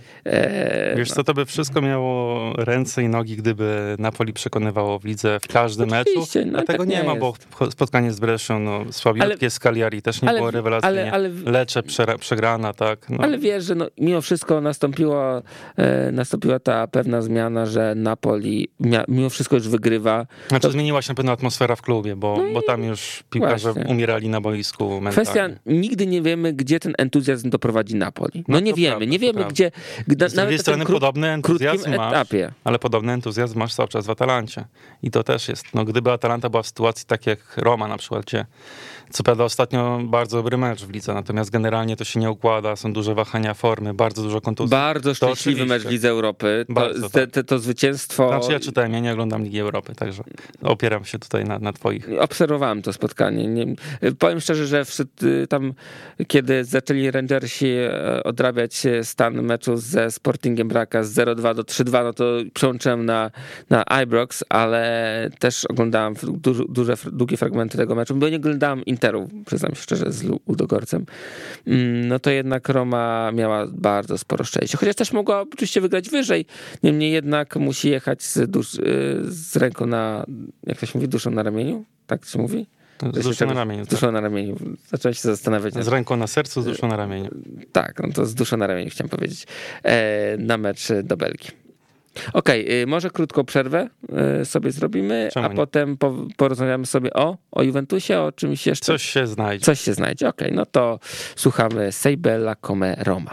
Yy, Wiesz co, to by wszystko miało ręce i nogi, gdyby Napoli przekonywało w lidze w każdym Oczywiście, meczu, no, a tego tak nie, nie ma, bo spotkanie z Brescią, no słabiutkie, z Cagliari też nie ale, było rewelacyjnie, ale, ale, Lecce prze, przegrana, tak. No. Ale wiesz, że no, mimo wszystko nastąpiło, e, nastąpiła ta pewna zmiana, że Napoli mia, mimo wszystko już wygrywa. Znaczy to... zmieniła się na pewno atmosfera w klubie, bo, no bo tam już piłkarze właśnie umierali na boisku mentalnie. Kwestia, nigdy nie wiemy, gdzie ten entuzjazm doprowadzi Napoli. No, no nie wiemy, prawda, nie wiemy, prawda. gdzie... gdzie z drugiej strony kró- podobny entuzjazm masz, etapie. ale podobny entuzjazm masz cały czas w Atalancie. I to też jest, no gdyby Atalanta była w sytuacji tak jak Roma na przykład, gdzie co prawda ostatnio bardzo dobry mecz w lidze, natomiast generalnie to się nie układa, są duże wahania formy, bardzo dużo kontuzji. Bardzo szczęśliwy mecz w Lidze Europy. To, bardzo, to, to, to zwycięstwo... Znaczy ja czytałem, ja nie oglądam Ligi Europy, także opieram się tutaj na, na twoich. Obserwowałem to spotkanie. Nie, powiem szczerze, że w, tam, kiedy zaczęli Rangersi odrabiać stan meczu ze Sportingiem Braga z zero dwa do trzy dwa, no to przełączyłem na, na Ibrox, ale też oglądałem duże, duże, długie fragmenty tego meczu, bo nie oglądałem Interu, przyznam się szczerze, z Ludogorcem, no to jednak Roma miała bardzo sporo szczęścia. Chociaż też mogła oczywiście wygrać wyżej, niemniej jednak musi jechać z, dusz, z ręką na, jak to się mówi, duszą na ramieniu? Tak się mówi? Z duszą na ramieniu. Z duszą na ramieniu. Zacząłem się zastanawiać. Z ręką na sercu, z duszą na ramieniu. Tak, no to z duszą na ramieniu chciałem powiedzieć. Na mecz do Belgii. Okej, okay, może krótką przerwę sobie zrobimy, Czemu a nie? potem po, porozmawiamy sobie o, o Juventusie, o czymś jeszcze. Coś się znajdzie. Coś się znajdzie, okej, okay, no to słuchamy Sei Bella Come Roma.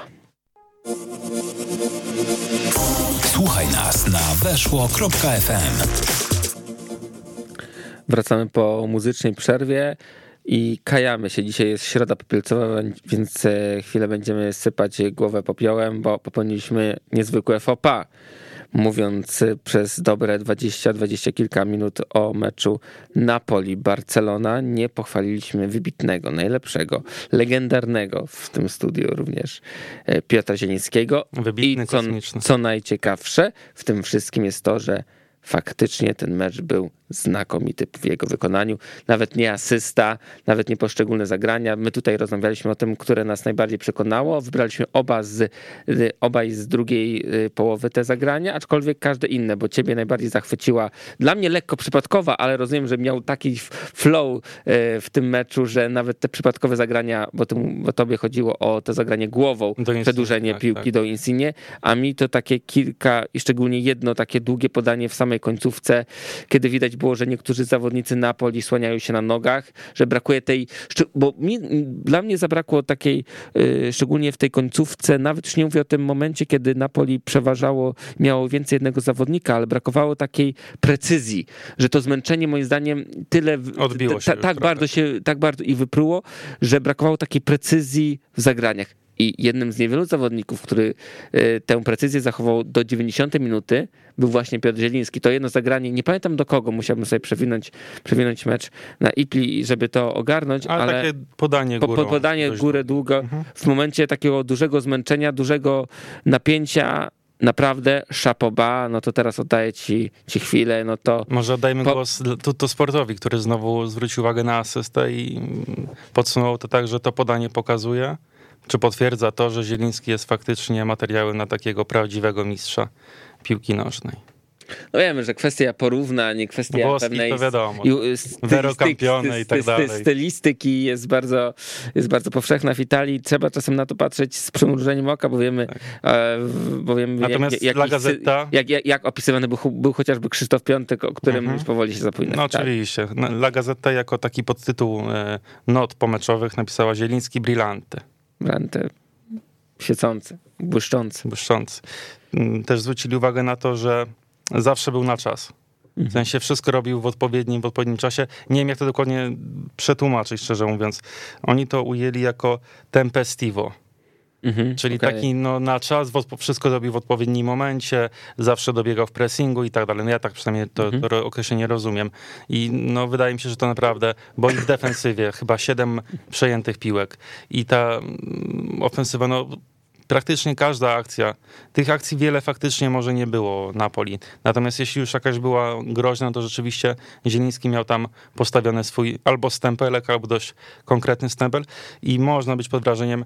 Słuchaj nas na weszło kropka ef em. Wracamy po muzycznej przerwie i kajamy się. Dzisiaj jest środa popielcowa, więc chwilę będziemy sypać głowę popiołem, bo popełniliśmy niezwykłe faux pas, mówiąc przez dobre dwadzieścia, dwadzieścia kilka minut o meczu Napoli-Barcelona. Nie pochwaliliśmy wybitnego, najlepszego, legendarnego w tym studiu również Piotra Zielińskiego. Wybitny, I co, kosmiczny. co najciekawsze w tym wszystkim jest to, że faktycznie ten mecz był znakomity w jego wykonaniu. Nawet nie asysta, nawet nie poszczególne zagrania. My tutaj rozmawialiśmy o tym, które nas najbardziej przekonało. Wybraliśmy oba z, obaj z drugiej połowy te zagrania, aczkolwiek każde inne, bo ciebie najbardziej zachwyciła. Dla mnie lekko przypadkowa, ale rozumiem, że miał taki flow w tym meczu, że nawet te przypadkowe zagrania, bo, tym, bo tobie chodziło o to zagranie głową, przedłużenie tak, piłki tak. do Insigne, a mi to takie kilka i szczególnie jedno takie długie podanie w samej końcówce, kiedy widać było, że niektórzy zawodnicy Napoli słaniają się na nogach, że brakuje tej, bo mi, dla mnie zabrakło takiej, szczególnie w tej końcówce, nawet już nie mówię o tym momencie, kiedy Napoli przeważało, miało więcej jednego zawodnika, ale brakowało takiej precyzji, że to zmęczenie moim zdaniem tyle odbiło się ta, tak bardzo się, tak bardzo i wypruło, że brakowało takiej precyzji w zagraniach. I jednym z niewielu zawodników, który tę precyzję zachował do dziewięćdziesiątej minuty, był właśnie Piotr Zieliński. To jedno zagranie, nie pamiętam do kogo, musiałbym sobie przewinąć, przewinąć mecz na Ipli, żeby to ogarnąć, ale, ale takie podanie górą. Po, podanie górę długo, mhm. w momencie takiego dużego zmęczenia, dużego napięcia, naprawdę chapeau bas, no to teraz oddaję ci, ci chwilę, no to... Może oddajmy po... głos Tutto Sportowi, który znowu zwrócił uwagę na asystę i podsumował to tak, że to podanie pokazuje, czy potwierdza to, że Zieliński jest faktycznie materiałem na takiego prawdziwego mistrza piłki nożnej. No wiemy, że kwestia porównań, nie kwestia Włoski, pewnej to wiadomo. Vero Campione i tak dalej. Stylistyki jest bardzo, jest bardzo powszechna w Italii. Trzeba czasem na to patrzeć z przymrużeniem oka, bo wiemy, tak. bo wiemy Natomiast jak, La Gazzetta... jak, jak, jak opisywany był, był chociażby Krzysztof Piątek, o którym mhm. już powoli się zapominamy. No oczywiście. La Gazzetta jako taki podtytuł not pomeczowych napisała Zieliński brillante. Brillante. Świecący, błyszczący. Błyszczący. Też zwrócili uwagę na to, że zawsze był na czas. W sensie wszystko robił w odpowiednim, w odpowiednim czasie. Nie wiem, jak to dokładnie przetłumaczyć, szczerze mówiąc. Oni to ujęli jako tempestivo. Mhm, czyli okay. taki no, na czas, wszystko robił w odpowiednim momencie, zawsze dobiegał w pressingu i tak dalej. No ja tak przynajmniej to, mhm. to określenie rozumiem. I no wydaje mi się, że to naprawdę, bo i w defensywie chyba siedem przejętych piłek i ta ofensywa, no praktycznie każda akcja, tych akcji wiele faktycznie może nie było Napoli. Natomiast jeśli już jakaś była groźna, to rzeczywiście Zieliński miał tam postawiony swój albo stempelek, albo dość konkretny stempel i można być pod wrażeniem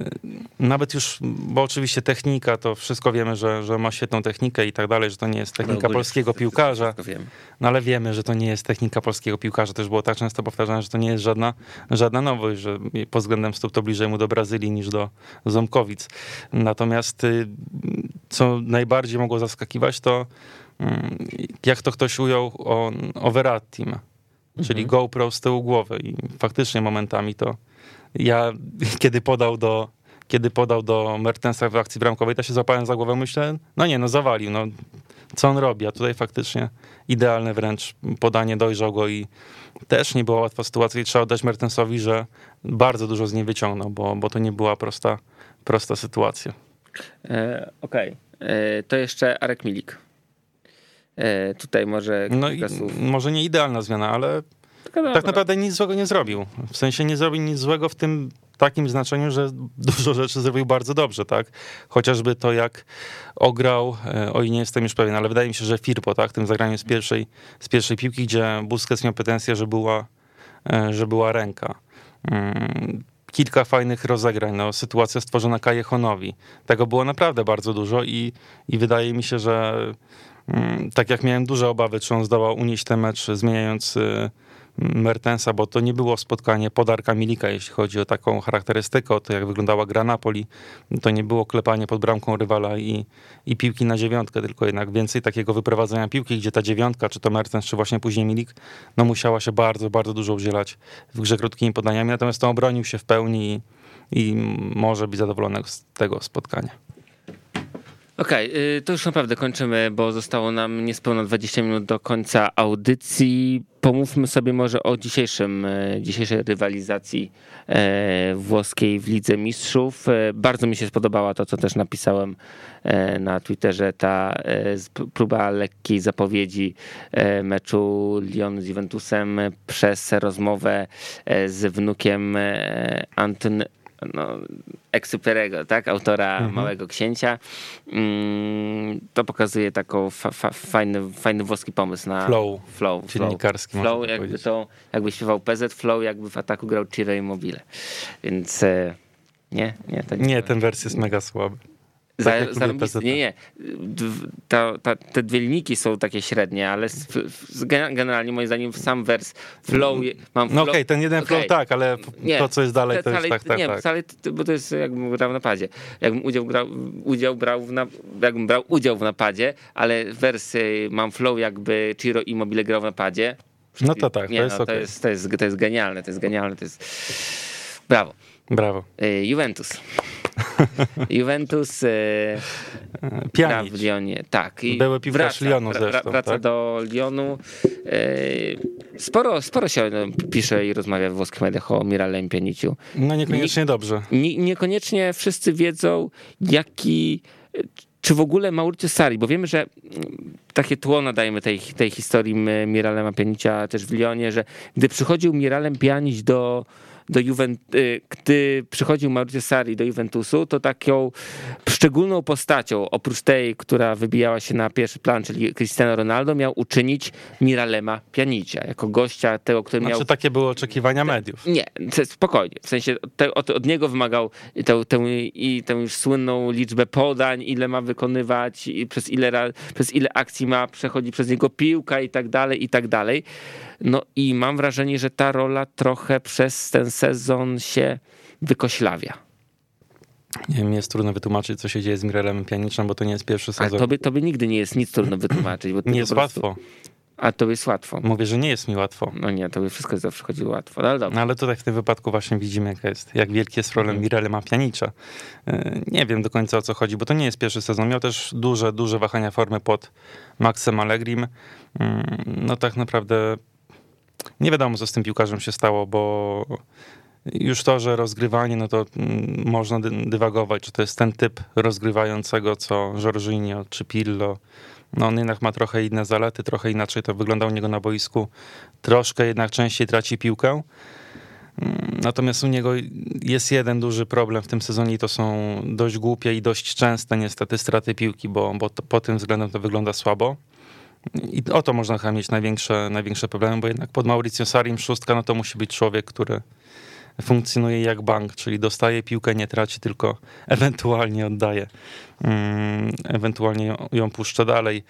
nawet już, bo oczywiście technika, to wszystko wiemy, że, że ma świetną technikę i tak dalej, że to nie jest technika no, polskiego piłkarza, no ale wiemy, że to nie jest technika polskiego piłkarza, też było tak często powtarzane, że to nie jest żadna, żadna nowość, że pod względem stóp to bliżej mu do Brazylii niż do Ząbkowic. Natomiast co najbardziej mogło zaskakiwać, to jak to ktoś ujął o, o Verrattim, mhm. czyli GoPro z tyłu głowy i faktycznie momentami to ja, kiedy podał do, kiedy podał do Mertensa w akcji bramkowej, to się złapałem za głowę, myślę, no nie, no zawalił, no co on robi, a tutaj faktycznie idealne wręcz podanie, dojrzał go i też nie była łatwa sytuacja i trzeba oddać Mertensowi, że bardzo dużo z niej wyciągnął, bo, bo to nie była prosta, prosta sytuacja. E, Okej, okay. To jeszcze Arek Milik. E, tutaj może No i słów. Może nie idealna zmiana, ale tak naprawdę nic złego nie zrobił. W sensie nie zrobił nic złego w tym takim znaczeniu, że dużo rzeczy zrobił bardzo dobrze, tak? Chociażby to, jak ograł, oj, nie jestem już pewien, ale wydaje mi się, że Firpo, tak? Tym zagraniem z pierwszej, z pierwszej piłki, gdzie Busquets miał pretensję, że była, że była ręka. Kilka fajnych rozegrań, no, sytuacja stworzona Callejonowi. Tego było naprawdę bardzo dużo i, i wydaje mi się, że tak jak miałem duże obawy, czy on zdołał unieść ten mecz, zmieniając Mertensa, bo to nie było spotkanie podarka Milika, jeśli chodzi o taką charakterystykę, o to jak wyglądała gra Napoli. To nie było klepanie pod bramką rywala i, i piłki na dziewiątkę, tylko jednak więcej takiego wyprowadzania piłki, gdzie ta dziewiątka, czy to Mertens, czy właśnie później Milik, no musiała się bardzo, bardzo dużo udzielać w grze krótkimi podaniami, natomiast to obronił się w pełni i, i może być zadowolony z tego spotkania. Okej, okay, to już naprawdę kończymy, bo zostało nam niespełna dwadzieścia minut do końca audycji. Pomówmy sobie może o dzisiejszym, dzisiejszej rywalizacji włoskiej w Lidze Mistrzów. Bardzo mi się spodobała to, co też napisałem na Twitterze, ta próba lekkiej zapowiedzi meczu Lyonu z Juventusem przez rozmowę z wnukiem Antyn no, Exuperego, tak, autora mhm. Małego Księcia. To pokazuje taką fa- fa- fajny, fajny włoski pomysł na flow, flow dziennikarski. Flow, flow jakby to, jakby śpiewał P Z, flow jakby w ataku grał Ciro Immobile. Więc nie, nie. To nie, nie ten wers jest mega słaby. Za, zarobisty, nie, nie. Ta, ta, te dwie linijki są takie średnie, ale generalnie moim zdaniem sam wers flow mam flow. No okej, okay, ten jeden flow okay. tak, ale nie, to co jest dalej to już tak, tak, nie, tak. Wcale, bo to jest jakbym grał w napadzie. Jakbym udział, grał, udział brał w na, jakbym brał udział w napadzie, ale wers mam flow jakby Ciro Immobile grał w napadzie. No to tak, nie, to jest no, okej. To jest, to, jest, to jest genialne, to jest genialne, to jest... Brawo. Brawo. Juventus. Juventus gra w Lyonie. Tak. I były piłkarz wraca, Lyonu zresztą. Wraca tak? do Lyonu. Sporo, sporo się pisze i rozmawia w włoskich mediach o Miralem Pjaniciu. No niekoniecznie nie, dobrze. Nie, niekoniecznie wszyscy wiedzą, jaki... Czy w ogóle Mauricio Sarri, bo wiemy, że takie tło nadajemy tej, tej historii Miralema Pjanicia też w Lyonie, że gdy przychodził Miralem Pjanic do do Juvent- gdy przychodził Mauricio Sarri do Juventusu, to taką szczególną postacią, oprócz tej, która wybijała się na pierwszy plan, czyli Cristiano Ronaldo, miał uczynić Miralema Pjanicia, jako gościa tego, który znaczy, miał... Czy takie były oczekiwania mediów? Nie, spokojnie. W sensie te, od, od niego wymagał tę, tę, i tę już słynną liczbę podań, ile ma wykonywać, i przez, ile, przez ile akcji ma przechodzić przez niego piłka i tak dalej, i tak dalej. No i mam wrażenie, że ta rola trochę przez ten sezon się wykoślawia. Nie wiem, jest trudno wytłumaczyć, co się dzieje z Miralem Pjaniciem, bo to nie jest pierwszy sezon. Ale tobie, tobie nigdy nie jest nic trudno wytłumaczyć. Bo nie jest prostu... łatwo. A to jest łatwo. Mówię, że nie jest mi łatwo. No nie, to by wszystko zawsze chodziło łatwo. No, ale, dobrze. No, ale tutaj w tym wypadku właśnie widzimy, jaka jest, jak wielki jest problem Miralema Pjanicza. Nie wiem do końca, o co chodzi, bo to nie jest pierwszy sezon. Miał też duże, duże wahania formy pod Maxem Allegrim. No tak naprawdę nie wiadomo, co z tym piłkarzem się stało, bo już to, że rozgrywanie, no to można dywagować, czy to jest ten typ rozgrywającego, co Jorginho czy Pirlo. No on jednak ma trochę inne zalety, trochę inaczej to wygląda u niego na boisku. Troszkę jednak częściej traci piłkę. Natomiast u niego jest jeden duży problem w tym sezonie i to są dość głupie i dość częste niestety straty piłki, bo, bo to, pod tym względem to wygląda słabo. I o to można chyba mieć największe, największe problemy, bo jednak pod Mauricio Sarrim szóstka, no to musi być człowiek, który funkcjonuje jak bank, czyli dostaje piłkę, nie traci, tylko ewentualnie oddaje, um, ewentualnie ją, ją puszcza dalej.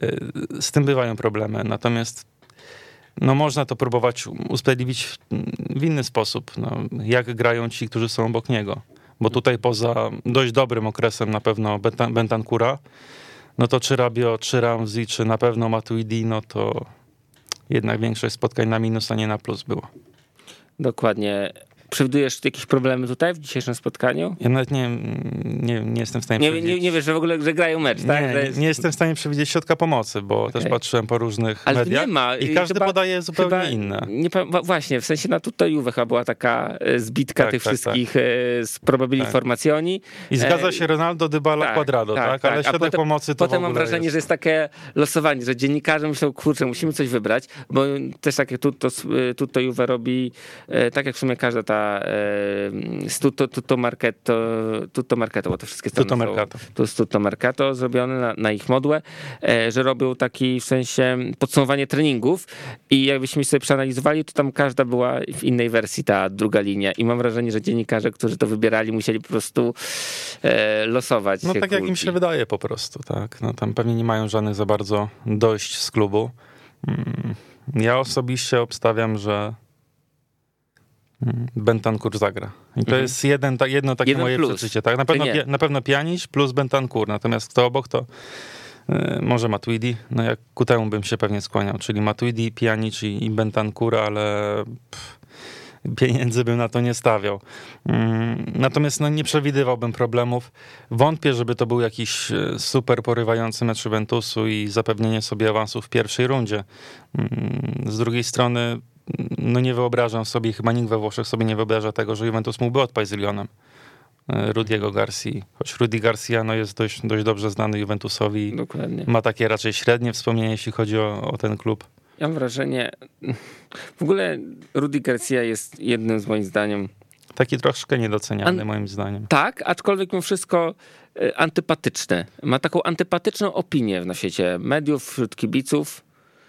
Z tym bywają problemy, natomiast no można to próbować usprawiedliwić w inny sposób, no, jak grają ci, którzy są obok niego, bo tutaj poza dość dobrym okresem na pewno Bentancura, no to czy Rabiot, czy Ramsey, czy na pewno Matuidi, no to jednak większość spotkań na minus, a nie na plus było. Dokładnie. Przewidujesz jakieś problemy tutaj w dzisiejszym spotkaniu? Ja nawet nie, nie, nie jestem w stanie nie, przewidzieć. Nie, nie wiesz, że w ogóle że grają mecz, tak? Nie, jest... nie, nie jestem w stanie przewidzieć środka pomocy, bo okay. też patrzyłem po różnych ale mediach nie ma. i każdy chyba, podaje zupełnie chyba, inne. Nie, właśnie, w sensie na tutaj Juve chyba była taka zbitka tak, tych tak, wszystkich tak. z probabili tak. formazzjoni. I zgadza się Ronaldo, Dybala, tak, Quadrado, tak, tak? tak? Ale środek potem, pomocy to potem mam wrażenie, jest... że jest takie losowanie, że dziennikarze myślą, kurczę, musimy coś wybrać, bo też tak jak tutto, tutto Juve robi, tak jak w sumie każda ta Tutto, tutto Marketo, tutto Marketo, bo to wszystkie strony tutto Mercato. To jest Tutto Marketo zrobione na, na ich modłę, że robią taki w sensie podsumowanie treningów i jakbyśmy sobie przeanalizowali, to tam każda była w innej wersji ta druga linia i mam wrażenie, że dziennikarze, którzy to wybierali, musieli po prostu e, losować. No tak kulki. jak im się wydaje po prostu, tak. No tam pewnie nie mają żadnych za bardzo dojść z klubu. Ja osobiście obstawiam, że Bentancur zagra. I to mhm. jest jeden, ta, jedno takie jeden moje plus. Przeczucie. Tak? Na, pewno, na pewno Pjanic plus Bentancur, natomiast kto obok, to yy, może Matuidi. No jak ku temu bym się pewnie skłaniał, czyli Matuidi, Pjanic i, i Bentancur, ale pff, pieniędzy bym na to nie stawiał. Natomiast no, nie przewidywałbym problemów. Wątpię, żeby to był jakiś super porywający mecz Juventusu i zapewnienie sobie awansu w pierwszej rundzie. Z drugiej strony no nie wyobrażam sobie, chyba nikt we Włoszech sobie nie wyobraża tego, że Juventus mógłby odpaść z Lyonem Rudiego Garcii. Choć Rudi Garcia no, jest dość, dość dobrze znany Juventusowi. Dokładnie. Ma takie raczej średnie wspomnienie, jeśli chodzi o, o ten klub. Ja mam wrażenie, w ogóle Rudi Garcia jest jednym z moim zdaniem... Taki troszkę niedoceniany An- moim zdaniem. Tak, aczkolwiek mimo wszystko antypatyczny. Ma taką antypatyczną opinię na świecie mediów, wśród kibiców.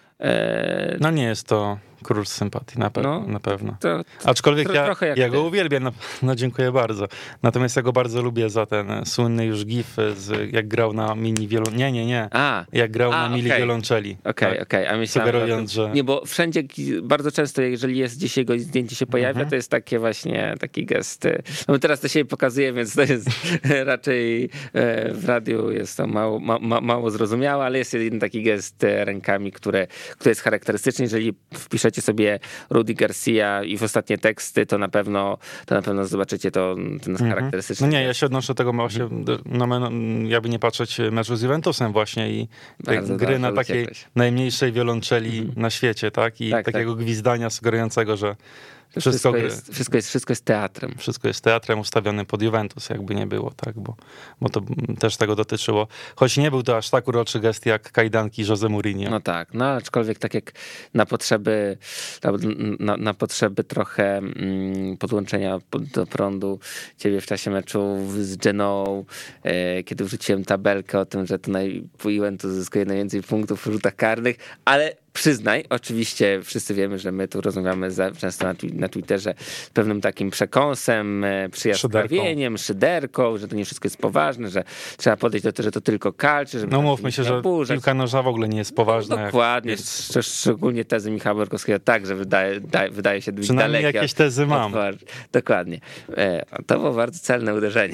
No nie jest to król sympatii, na, pe- no, na pewno. To, Aczkolwiek tro- ja, ja go uwielbiam, no, no dziękuję bardzo. Natomiast ja go bardzo lubię za ten słynny już gif, z, jak grał na mini wiolon... Nie, nie, nie. A, jak grał a, na mini okay. wiolonczeli. Okej, okay, tak. okej. Okay. A myślałem, sugerując, że... Nie, bo wszędzie, bardzo często, jeżeli jest gdzieś jego zdjęcie się pojawia, mhm. to jest takie właśnie, taki gest. No teraz to się pokazuje, więc to jest raczej w radiu jest to mało, ma, ma, mało zrozumiałe, ale jest jeden taki gest rękami, które, który jest charakterystyczny. Jeżeli wpiszecie sobie Rudi Garcia i w ostatnie teksty, to na pewno, to na pewno zobaczycie to, ten mm-hmm. charakterystyczny. No nie, ja się odnoszę do tego właśnie, no, no, jakby nie patrzeć meczu z Juventusem właśnie i te gry na takiej najmniejszej wiolonczeli mm-hmm. na świecie, tak? I tak, takiego tak. gwizdania sugerującego, że Wszystko, wszystko, jest, wszystko, jest, wszystko jest teatrem. Wszystko jest teatrem ustawionym pod Juventus, jakby nie było, tak, bo, bo to też tego dotyczyło. Choć nie był to aż tak uroczy gest jak kajdanki Jose Mourinho. No tak, no aczkolwiek tak jak na potrzeby, na, na potrzeby trochę mm, podłączenia do prądu ciebie w czasie meczu z Genoą, e, kiedy wrzuciłem tabelkę o tym, że to naj, Juventus zyskuje najwięcej punktów w rzutach karnych, ale przyznaj, oczywiście wszyscy wiemy, że my tu rozmawiamy za, często na, na Twitterze pewnym takim przekąsem, przyjaskrawieniem, szyderką, że to nie wszystko jest poważne, że trzeba podejść do tego, że to tylko kalczy. Żeby no mówmy się, że piłka nożna w ogóle nie jest poważna. No, dokładnie, jest... szczególnie tezy Michała Borkowskiego także wydaje, da, wydaje się być przynajmniej dalekie. jakieś tezy mam. Dokładnie. To było bardzo celne uderzenie.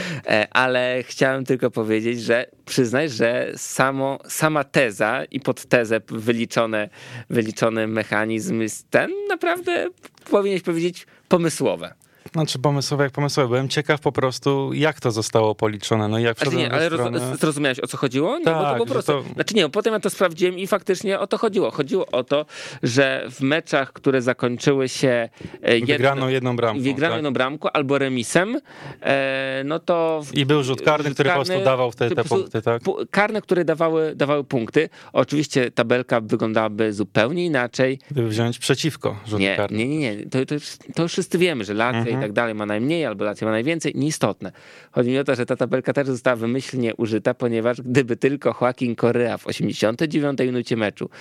Ale chciałem tylko powiedzieć, że przyznaj, że samo, sama teza i podtezę wyliczona wyliczony mechanizm jest ten naprawdę, powinieneś powiedzieć, pomysłowe. Znaczy pomysłowe jak pomysłowe. Byłem ciekaw po prostu, jak to zostało policzone. No i jak znaczy nie, ale stronę... roz, zrozumiałeś, o co chodziło? Nie, tak, bo to po prostu... To... Znaczy nie, potem ja to sprawdziłem i faktycznie o to chodziło. Chodziło o to, że w meczach, które zakończyły się jedno... wygraną jedną bramką. Wygraną tak? jedną bramką albo remisem, e, no to... I był rzut karny, rzut który karny, po prostu dawał wtedy te punkty, tak? Karne, które dawały, dawały punkty. Oczywiście tabelka wyglądałaby zupełnie inaczej. Gdyby wziąć przeciwko rzut nie, karny. Nie, nie, nie. To, to, to już wszyscy wiemy, że Lazio mhm. i tak dalej ma najmniej, albo Lazio ma najwięcej. Nieistotne. Chodzi mi o to, że ta tabelka też została wymyślnie użyta, ponieważ gdyby tylko Joaquin Correa w osiemdziesiątej dziewiątej minucie meczu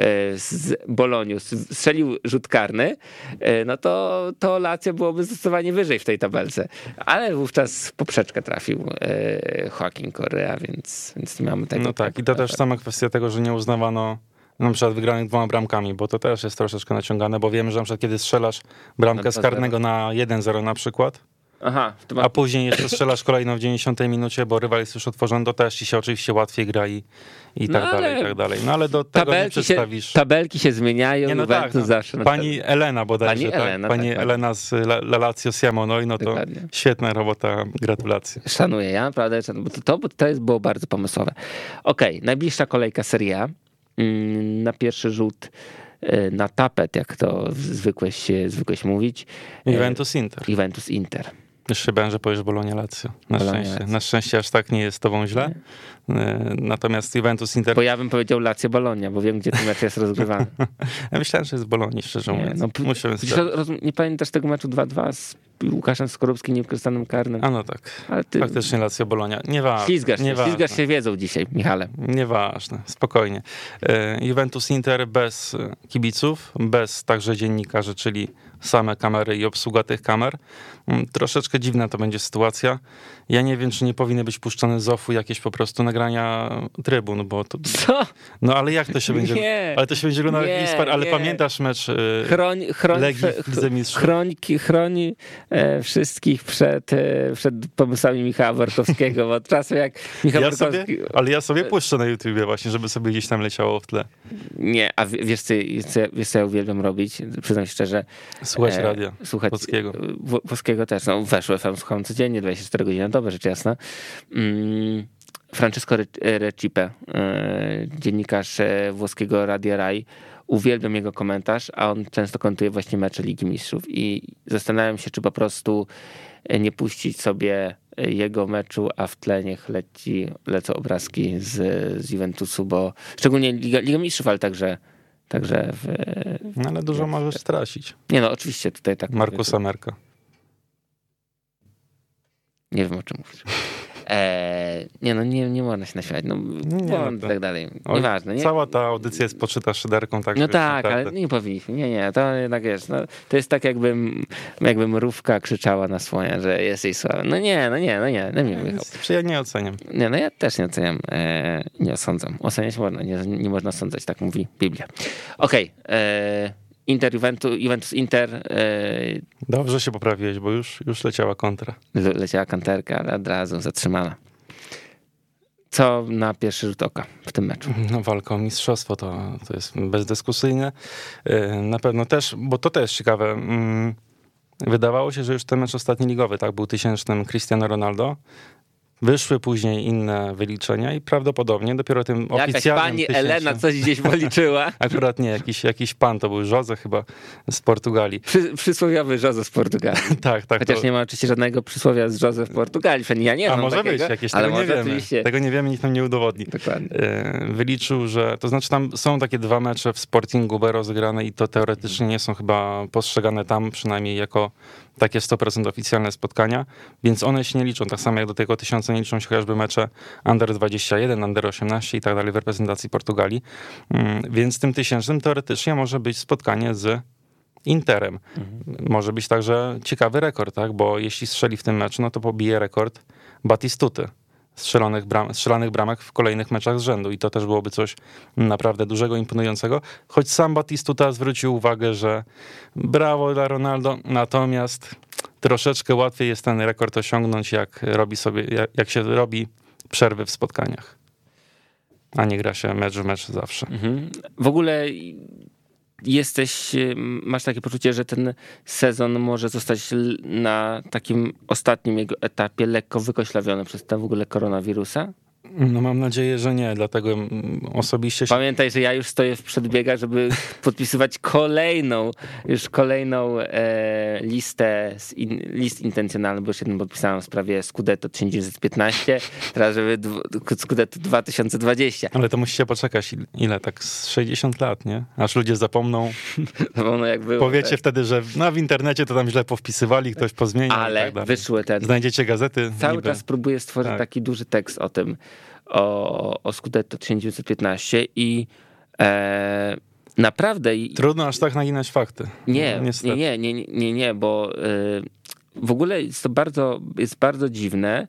z Bolonią strzelił rzut karny, no to, to Lazio byłoby zdecydowanie wyżej w tej tabelce. Ale wówczas w poprzeczkę trafił Joaquin Correa, więc, więc nie mamy tego. No tak, i to też sama kwestia tego, że nie uznawano na przykład wygranych dwoma bramkami, bo to też jest troszeczkę naciągane, bo wiemy, że na przykład kiedy strzelasz bramkę z karnego na jeden zero na przykład, Aha, ma... a później jeszcze strzelasz kolejną w dziewięćdziesiątej minucie, bo rywal jest już otworzony, to też ci się oczywiście łatwiej gra i, i tak no, dalej, i tak dalej. No ale do tego nie przedstawisz. Się, tabelki się zmieniają, nie, no tak, no. zawsze. Pani Elena bodajże, Pani tak? Elena, Pani tak, Elena z La Lazio Siamo, no i no to dokładnie. Świetna robota, gratulacje. Szanuję, ja naprawdę, bo to, bo to jest było bardzo pomysłowe. Okej, okay, najbliższa kolejka Serie A. Na pierwszy rzut na tapet, jak to zwykłeś, zwykłeś mówić. Juventus Inter. Juventus Inter. Jeszcze chyba, że powiesz Bologna Lazio. Na Bologna szczęście. Lazio. Na szczęście aż tak nie jest tobą źle. Nie. Natomiast Juventus Inter... Bo ja bym powiedział Lazio Bologna, bo wiem, gdzie ten mecz jest rozgrywany. Ja myślałem, że jest Bologna, szczerze mówiąc. Nie, no, Musimy nie pamiętasz tego meczu dwa dwa z Łukaszem Skorupskim niewykorzystanym karnym? A no tak. Ale ty... Faktycznie Lazio Bologna. Nieważne. Ślizgasz się, Nieważne. ślizgasz się wiedzą dzisiaj, Michale. Nieważne, spokojnie. Juventus Inter bez kibiców, bez także dziennikarzy, czyli same kamery i obsługa tych kamer. Troszeczkę dziwna to będzie sytuacja. Ja nie wiem, czy nie powinny być puszczone z ofu jakieś po prostu nagrania trybun, bo to... Co? No ale jak to się będzie... Nie. Ale to się będzie wyglądało jak Ispar, ale nie. Pamiętasz mecz chroń, chroń, Legii w Lidze Mistrzów? Chroń, chroń e, wszystkich przed, e, przed pomysłami Michała Borkowskiego, bo od czasu jak Michał Ja Borkowski... sobie, ale ja sobie puszczę na YouTubie właśnie, żeby sobie gdzieś tam leciało w tle. Nie, a wiesz co, wiesz co ja uwielbiam robić? Przyznam szczerze. Słuchać radia e, słuchać włoskiego. W, włoskiego też. No, weszło F M, słucham codziennie, dwadzieścia cztery godziny na dobę, rzecz jasna. Mm, Francesco Recipe, e, dziennikarz e, włoskiego Radia Rai. Uwielbiam jego komentarz, a on często komentuje właśnie mecze Ligi Mistrzów i zastanawiam się, czy po prostu nie puścić sobie jego meczu, a w tle niech leci, lecą obrazki z, z Juventusu, bo szczególnie Liga, Liga Mistrzów, ale także, także w... No ale dużo możesz stracić. Nie no, oczywiście tutaj tak... Markusa Merka. Nie wiem, o czym mówisz. Eee, nie no, nie, nie można się naśmiać, no Nie, błąd no i tak dalej, nieważne. Nie? Cała ta audycja jest poczyta szyderką. Tak, No tak, ale nie powinniśmy, nie, nie, to jednak wiesz, no, to jest tak jakbym, jakby mrówka krzyczała na słonia, że jest jej sława. No nie, no nie, no nie, no nie, Michał. Ja nie oceniam. Nie, no ja też nie oceniam, e, nie osądzam. Oceniać można, nie, nie można osądzać, tak mówi Biblia. Okej, okay, Inter, Juventus, Juventus Inter. E, Dobrze się poprawiłeś, bo już, już leciała kontra. Le, leciała kanterka, ale od razu zatrzymana. Co na pierwszy rzut oka w tym meczu? No walka o mistrzostwo to, to jest bezdyskusyjne. Na pewno też, bo to też ciekawe. Wydawało się, że już ten mecz ostatni ligowy, tak, był tysięcznym Cristiano Ronaldo. Wyszły później inne wyliczenia i prawdopodobnie dopiero tym Jakaś oficjalnym pani tysięcznym... Elena coś gdzieś policzyła. Akurat nie, jakiś, jakiś pan, to był Jose chyba z Portugalii. Przy, przysłowiowy Jose z Portugalii. tak, tak. Chociaż to... nie ma oczywiście żadnego przysłowia z Jose w Portugalii. Ja nie A znam może takiego, być jakieś, ale tego nie może wiemy. oczywiście. Tego nie wiemy, nikt nam nie udowodni. Dokładnie. Wyliczył, że, to znaczy tam są takie dwa mecze w Sportingu B rozegrane i to teoretycznie nie są chyba postrzegane tam przynajmniej jako takie sto procent oficjalne spotkania, więc one się nie liczą. Tak samo jak do tego tysiąca nie liczą się chociażby mecze Under dwadzieścia jeden, Under osiemnaście i tak dalej w reprezentacji Portugalii. Więc tym tysięcznym teoretycznie może być spotkanie z Interem. Mhm. Może być także ciekawy rekord, tak? Bo jeśli strzeli w tym meczu, no to pobije rekord Batistuty. Strzelonych, bram, strzelanych bramek w kolejnych meczach z rzędu i to też byłoby coś naprawdę dużego, imponującego. Choć sam Batistuta zwrócił uwagę, że brawo dla Ronaldo, natomiast troszeczkę łatwiej jest ten rekord osiągnąć, jak robi sobie, jak, jak się robi przerwy w spotkaniach, a nie gra się mecz w mecz zawsze. Mhm. W ogóle jesteś, masz takie poczucie, że ten sezon może zostać na takim ostatnim jego etapie lekko wykoślawiony przez ten w ogóle koronawirusa? No mam nadzieję, że nie, dlatego osobiście się... Pamiętaj, że ja już stoję w przedbiegach, żeby podpisywać kolejną, już kolejną e, listę, in, list intencjonalny, bo już jednym podpisałem w sprawie Scudetto tysiąc dziewięćset piętnaście, teraz żeby dw- Scudetto dwa tysiące dwadzieścia. Ale to musicie poczekać, ile, tak z sześćdziesiąt lat, nie? Aż ludzie zapomną. No, jak było, Powiecie tak. wtedy, że no, w internecie to tam źle powpisywali, ktoś pozmieniał. Ale tak wyszły ten... Znajdziecie gazety. Cały niby. czas próbuję stworzyć tak. taki duży tekst o tym, o, o Scudetto tysiąc dziewięćset piętnaście i e, naprawdę... Trudno aż tak naginać fakty. Nie, no, nie, nie, nie, nie, nie, bo e, w ogóle jest to bardzo, jest bardzo dziwne,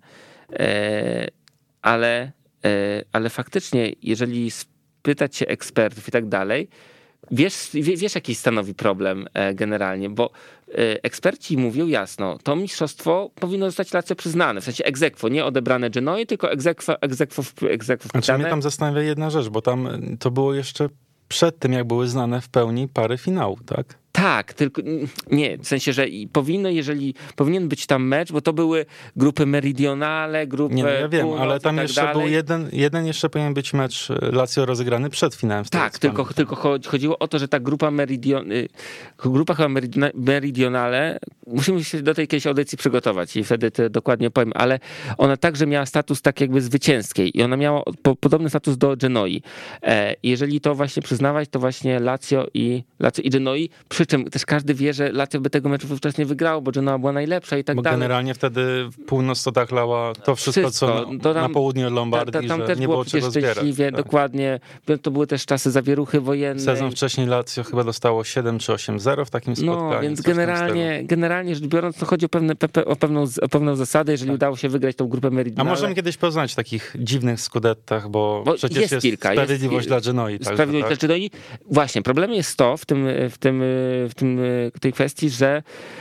e, ale, e, ale faktycznie, jeżeli spytać się ekspertów i tak dalej, Wiesz, wiesz, jaki stanowi problem generalnie, bo eksperci mówią jasno, to mistrzostwo powinno zostać Lazio przyznane, w sensie ex aequo, nie odebrane Genoi, tylko ex aequo, ex aequo, ex aequo Znaczy mnie tam zastanawia jedna rzecz, bo tam to było jeszcze przed tym, jak były znane w pełni pary finału, tak? Tak, tylko nie, w sensie, że powinno, jeżeli powinien być tam mecz, bo to były grupy meridionale, grupy Nie, no ja wiem, ale tam tak jeszcze dalej. był jeden, jeden jeszcze powinien być mecz Lazio rozegrany przed finałem. Tak, tylko, tylko chodziło o to, że ta grupa meridion, grupa chyba meridionale, musimy się do tej jakiejś audycji przygotować i wtedy to dokładnie powiem, ale ona także miała status tak jakby zwycięskiej i ona miała po, podobny status do Genoi. E, jeżeli to właśnie przyznawać, to właśnie Lazio i Lazio i Genoi, przy czym też każdy wie, że Lazio by tego meczu wówczas nie wygrało, bo Genoa była najlepsza i tak bo dalej. Generalnie wtedy północ to tak lała to wszystko, wszystko. co na, tam, na południu od Lombardii, ta, ta, tam że też nie było, było czego zbierać. Tak. Dokładnie. To były też czasy zawieruchy wojennej. Sezon wcześniej Lazio chyba dostało siedem czy osiem zero w takim spotkaniu. No, więc generalnie, generalnie rzecz biorąc, to chodzi o, pewne, o, pewną, o pewną zasadę, jeżeli tak. udało się wygrać tą grupę meridionale. A możemy kiedyś poznać takich dziwnych skudettach, bo, bo przecież jest, jest kilka. Sprawiedliwość jest, dla Genoi. Sprawiedliwość tak? dla Genoi. Właśnie, problemem jest to w tym, w tym w tym, tej kwestii, że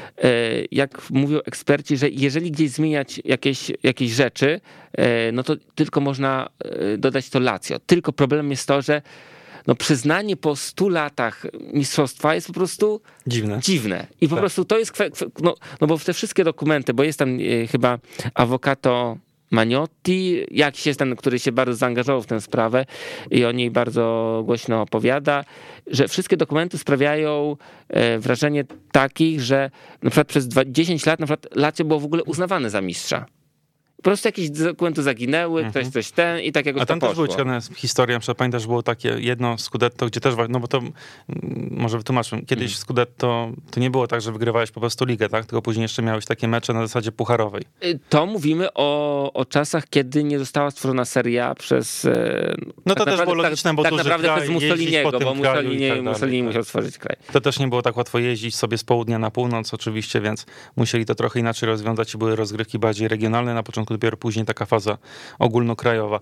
jak mówią eksperci, że jeżeli gdzieś zmieniać jakieś, jakieś rzeczy, no to tylko można dodać to Lazio. Tylko problem jest to, że no przyznanie po stu latach mistrzostwa jest po prostu dziwne. dziwne. I po tak. prostu to jest, kwe, kwe, no, no bo w te wszystkie dokumenty, bo jest tam chyba Avvocato Magnotti, jakiś jest ten, który się bardzo zaangażował w tę sprawę i o niej bardzo głośno opowiada, że wszystkie dokumenty sprawiają wrażenie takich, że na przykład przez dziesięć lat na przykład Lazio było w ogóle uznawane za mistrza. Po prostu jakieś dokumenty zaginęły, mhm. ktoś coś ten i tak jakoś A tam to też były poszło. ciekawe historie, na przykład pamiętasz, że było takie jedno Scudetto, gdzie też, no bo to, może wytłumaczmy, kiedyś mhm. Scudetto to nie było tak, że wygrywałeś po prostu ligę, tak? Tylko później jeszcze miałeś takie mecze na zasadzie pucharowej. To mówimy o, o czasach, kiedy nie została stworzona Serie A przez... No tak to też było logiczne, tak, bo tak duży naprawdę kraj, przez Mussoliniego, po bo Mussolini, tak Mussolini musiał stworzyć kraj. To też nie było tak łatwo jeździć sobie z południa na północ oczywiście, więc musieli to trochę inaczej rozwiązać i były rozgrywki bardziej regionalne, na początku dopiero później taka faza ogólnokrajowa.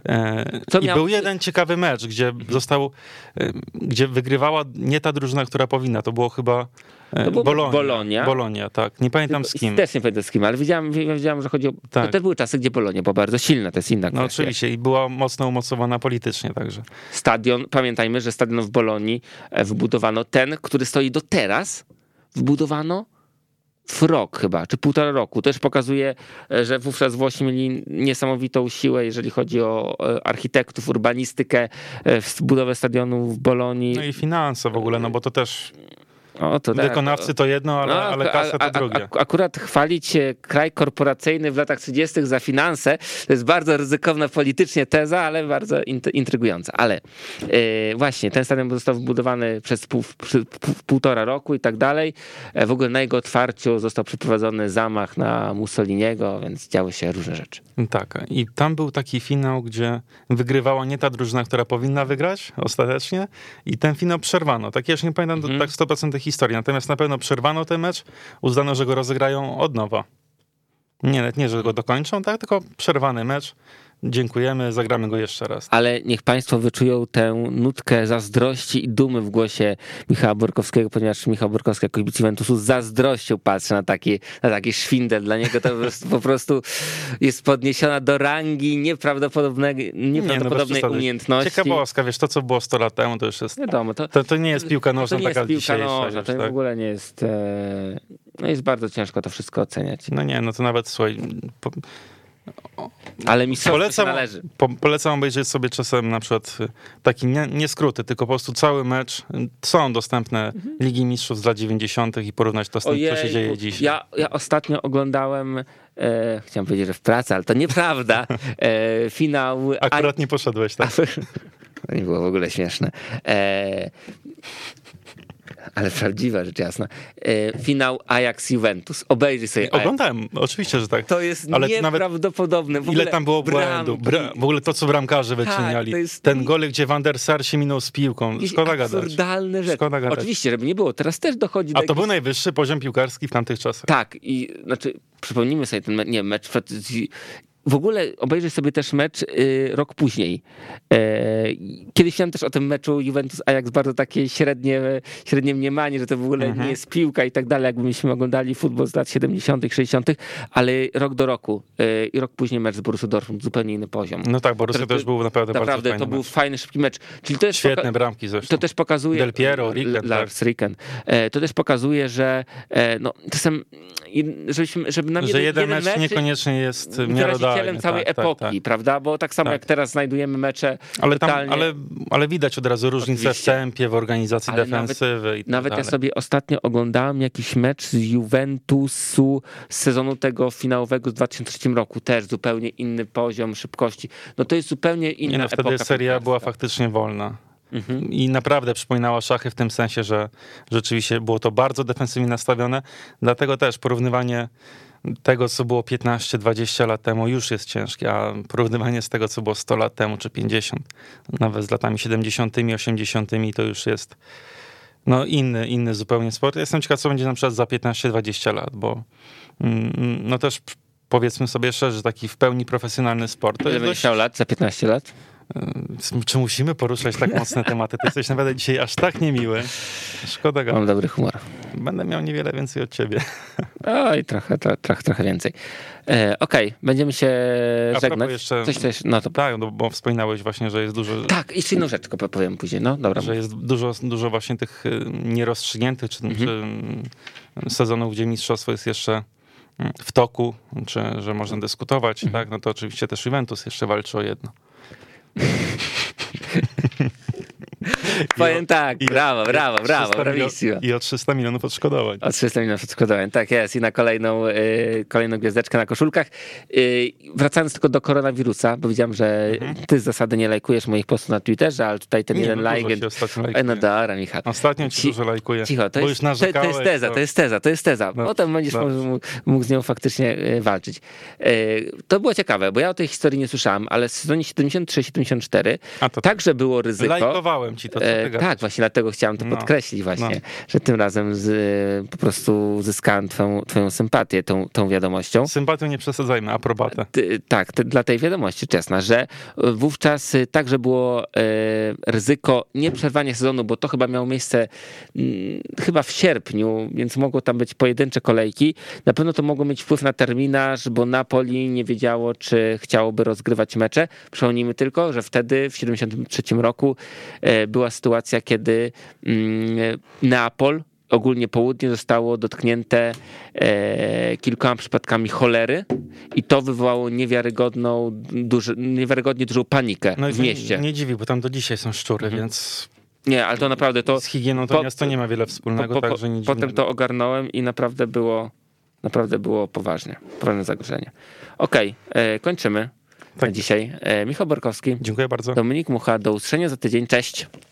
Co I miał... był jeden ciekawy mecz, gdzie został, gdzie wygrywała nie ta drużyna, która powinna. To było chyba to było Bolonia. Bolonia. Bolonia, tak. Nie pamiętam z kim. Też nie pamiętam z kim, ale wiedziałem, wiedziałem że chodzi o... Tak. To też były czasy, gdzie Bolonia była bardzo silna, to jest inna kwestia. No oczywiście i była mocno umocowana politycznie także. Stadion, pamiętajmy, że stadion w Bolonii wybudowano ten, który stoi do teraz, wybudowano w rok chyba, czy półtora roku. Też pokazuje, że wówczas Włosi mieli niesamowitą siłę, jeżeli chodzi o architektów, urbanistykę, budowę stadionu w Bolonii. No i finanse w ogóle, no bo to też... O, to Wykonawcy tak. to jedno, ale, no, ale kasę to drugie. A, a, akurat chwalić kraj korporacyjny w latach trzydziestych za finanse to jest bardzo ryzykowna politycznie teza, ale bardzo intrygująca. Ale yy, właśnie, ten stadion został wybudowany przez pół, przy, pół, półtora roku i tak dalej. W ogóle na jego otwarciu został przeprowadzony zamach na Mussoliniego, więc działy się różne rzeczy. Tak, i tam był taki finał, gdzie wygrywała nie ta drużyna, która powinna wygrać ostatecznie i ten finał przerwano. Tak, ja już nie pamiętam mm. tak sto procent historii, natomiast na pewno przerwano ten mecz, uznano, że go rozegrają od nowa. Nie, nie, że go dokończą, tak, tylko przerwany mecz. Dziękujemy, zagramy go jeszcze raz. Ale niech państwo wyczują tę nutkę zazdrości i dumy w głosie Michała Borkowskiego, ponieważ Michał Borkowski jako kibic Juventusu z zazdrością patrzy na taki, na taki szwindel. Dla niego to po prostu jest podniesiona do rangi nieprawdopodobnej, nieprawdopodobnej nie, no umiejętności. Ciekawostka, wiesz, to co było sto lat temu, to już jest... Wiadomo, to, to, to nie jest piłka nożna to nie taka jest piłka dzisiejsza. nożna, już, to tak? w ogóle nie jest... E, no jest bardzo ciężko to wszystko oceniać. No nie, no to nawet, słuchaj... Po, Ale mi polecam, należy. Po, polecam obejrzeć sobie czasem na przykład taki, nie, nie skróty, tylko po prostu cały mecz. Są dostępne mhm. Ligi Mistrzów z lat dziewięćdziesiątych i porównać to z tym, Ojej, co się dzieje dziś. Ja, ja ostatnio oglądałem, e, chciałem powiedzieć, że w pracy, ale to nieprawda, e, finał... Akurat nie poszedłeś, tak? To nie było w ogóle śmieszne. E, ale prawdziwa rzecz jasna. E, finał Ajax-Juventus. Obejrzyj sobie. Oglądałem, Ajax. Oczywiście, że tak. To jest ale nieprawdopodobne. W ile tam było błędu. Bra, w ogóle to, co bramkarze wyczyniali. Tak, jest... Ten gol, gdzie Van der Sar się minął z piłką. Szkoda gadać. Absurdalne rzeczy. Szkoda gadać. Oczywiście, żeby nie było. Teraz też dochodzi do A to jakichś... był najwyższy poziom piłkarski w tamtych czasach. Tak. I znaczy, przypomnijmy sobie ten nie, mecz... W ogóle obejrzyj sobie też mecz y, rok później. E, kiedyś miałem też o tym meczu Juventus-Ajax bardzo takie średnie, średnie mniemanie, że to w ogóle mhm. nie jest piłka i tak dalej, jakbyśmy oglądali futbol z lat siedemdziesiątych, sześćdziesiątych, ale rok do roku y, i rok później mecz z Borussią Dortmund, zupełnie inny poziom. No tak, Borussia też był naprawdę, naprawdę bardzo fajny to był mecz. fajny, szybki mecz. Czyli to jest Świetne poka- bramki zresztą. To też pokazuje... Del Piero, Ricken. Lars Ricken. E, to też pokazuje, że e, no, czasem, żebyśmy, żeby nam że jeden, jeden, jeden mecz, mecz niekoniecznie jest miarodajny. całej tak, epoki, tak, tak. prawda? Bo tak samo tak. jak teraz znajdujemy mecze ale, tam, totalnie... ale, ale widać od razu różnicę w tempie, w organizacji ale defensywy nawet, i tak Nawet dalej. ja sobie ostatnio oglądałem jakiś mecz z Juventusu z sezonu tego finałowego z dwa tysiące trzecim roku. Też zupełnie inny poziom szybkości. No to jest zupełnie inna Nie no, epoka. wtedy seria była faktycznie wolna. Mhm. I naprawdę przypominała szachy w tym sensie, że rzeczywiście było to bardzo defensywnie nastawione. Dlatego też porównywanie tego, co było piętnaście dwadzieścia lat temu, już jest ciężkie, a porównywanie z tego, co było sto lat temu, czy pięćdziesiąt, nawet z latami siedemdziesiątymi, osiemdziesiątymi, to już jest no inny, inny zupełnie sport. Jestem ciekaw, co będzie na przykład za piętnaście dwadzieścia lat, bo no też powiedzmy sobie szczerze, taki w pełni profesjonalny sport. To Ile jest będzie dość... miał lat za piętnaście lat? Czy musimy poruszać tak mocne tematy? Ty jesteś naprawdę dzisiaj aż tak niemiły. Szkoda gadać. Mam dobry humor. Będę miał niewiele więcej od ciebie. Oj, trochę, trochę, trochę, trochę więcej. E, Okej, okay. Będziemy się A żegnać. Jeszcze, Coś też, no to... Tak, no, bo wspominałeś właśnie, że jest dużo... Tak, jeszcze inną rzecz tylko powiem później. No, dobra. Że jest dużo, dużo właśnie tych nierozstrzygniętych czy, mhm. czy sezonów, gdzie mistrzostwo jest jeszcze w toku, czy że można dyskutować, mhm. tak? No to oczywiście też Juventus jeszcze walczy o jedno. Powiem tak, i brawo, o, brawo, brawo, brawissimo. I o trzysta milionów odszkodowań. O trzysta milionów odszkodowań, tak jest. I na kolejną, y, kolejną gwiazdeczkę na koszulkach. Y, wracając tylko do koronawirusa, bo widziałem, że mhm. ty z zasady nie lajkujesz moich postów na Twitterze, ale tutaj ten nie, jeden no like... Ostatnio no dobra, Michał. Ostatnio ci, ci dużo lajkuję. Cicho, to jest, to, to jest teza, to... to jest teza, to jest teza. No, potem będziesz mógł, mógł z nią faktycznie walczyć. Y, to było ciekawe, bo ja o tej historii nie słyszałem, ale w sezonie siedemdziesiąt trzy siedemdziesiąt cztery to także było ryzyko. Lajkowałem ci to, co ty Tak, właśnie dlatego chciałem to no, podkreślić właśnie, no. że tym razem z, po prostu uzyskałem twoją, twoją sympatię tą, tą wiadomością. Sympatią nie przesadzajmy, aprobatę. Ty, tak, ty, dla tej wiadomości, czesna, że wówczas także było e, ryzyko nieprzerwania sezonu, bo to chyba miało miejsce m, chyba w sierpniu, więc mogło tam być pojedyncze kolejki. Na pewno to mogło mieć wpływ na terminarz, bo Napoli nie wiedziało, czy chciałoby rozgrywać mecze. Przypomnijmy tylko, że wtedy w siedemdziesiątym trzecim roku e, była sytuacja, kiedy mm, Neapol, ogólnie południe, zostało dotknięte e, kilkoma przypadkami cholery i to wywołało niewiarygodną, duży, niewiarygodnie dużą panikę no w mieście. Nie, nie dziwi, bo tam do dzisiaj są szczury, mhm. więc... Nie, ale to naprawdę to... Z higieną to po, miasto nie ma wiele wspólnego, po, po, także nie Potem to ogarnąłem i naprawdę było, naprawdę było poważnie, poważne zagrożenie. Okej, okay, kończymy. Tak. Dzisiaj Michał Borkowski. Dziękuję bardzo. Dominik Mucha. Do usłyszenia za tydzień. Cześć.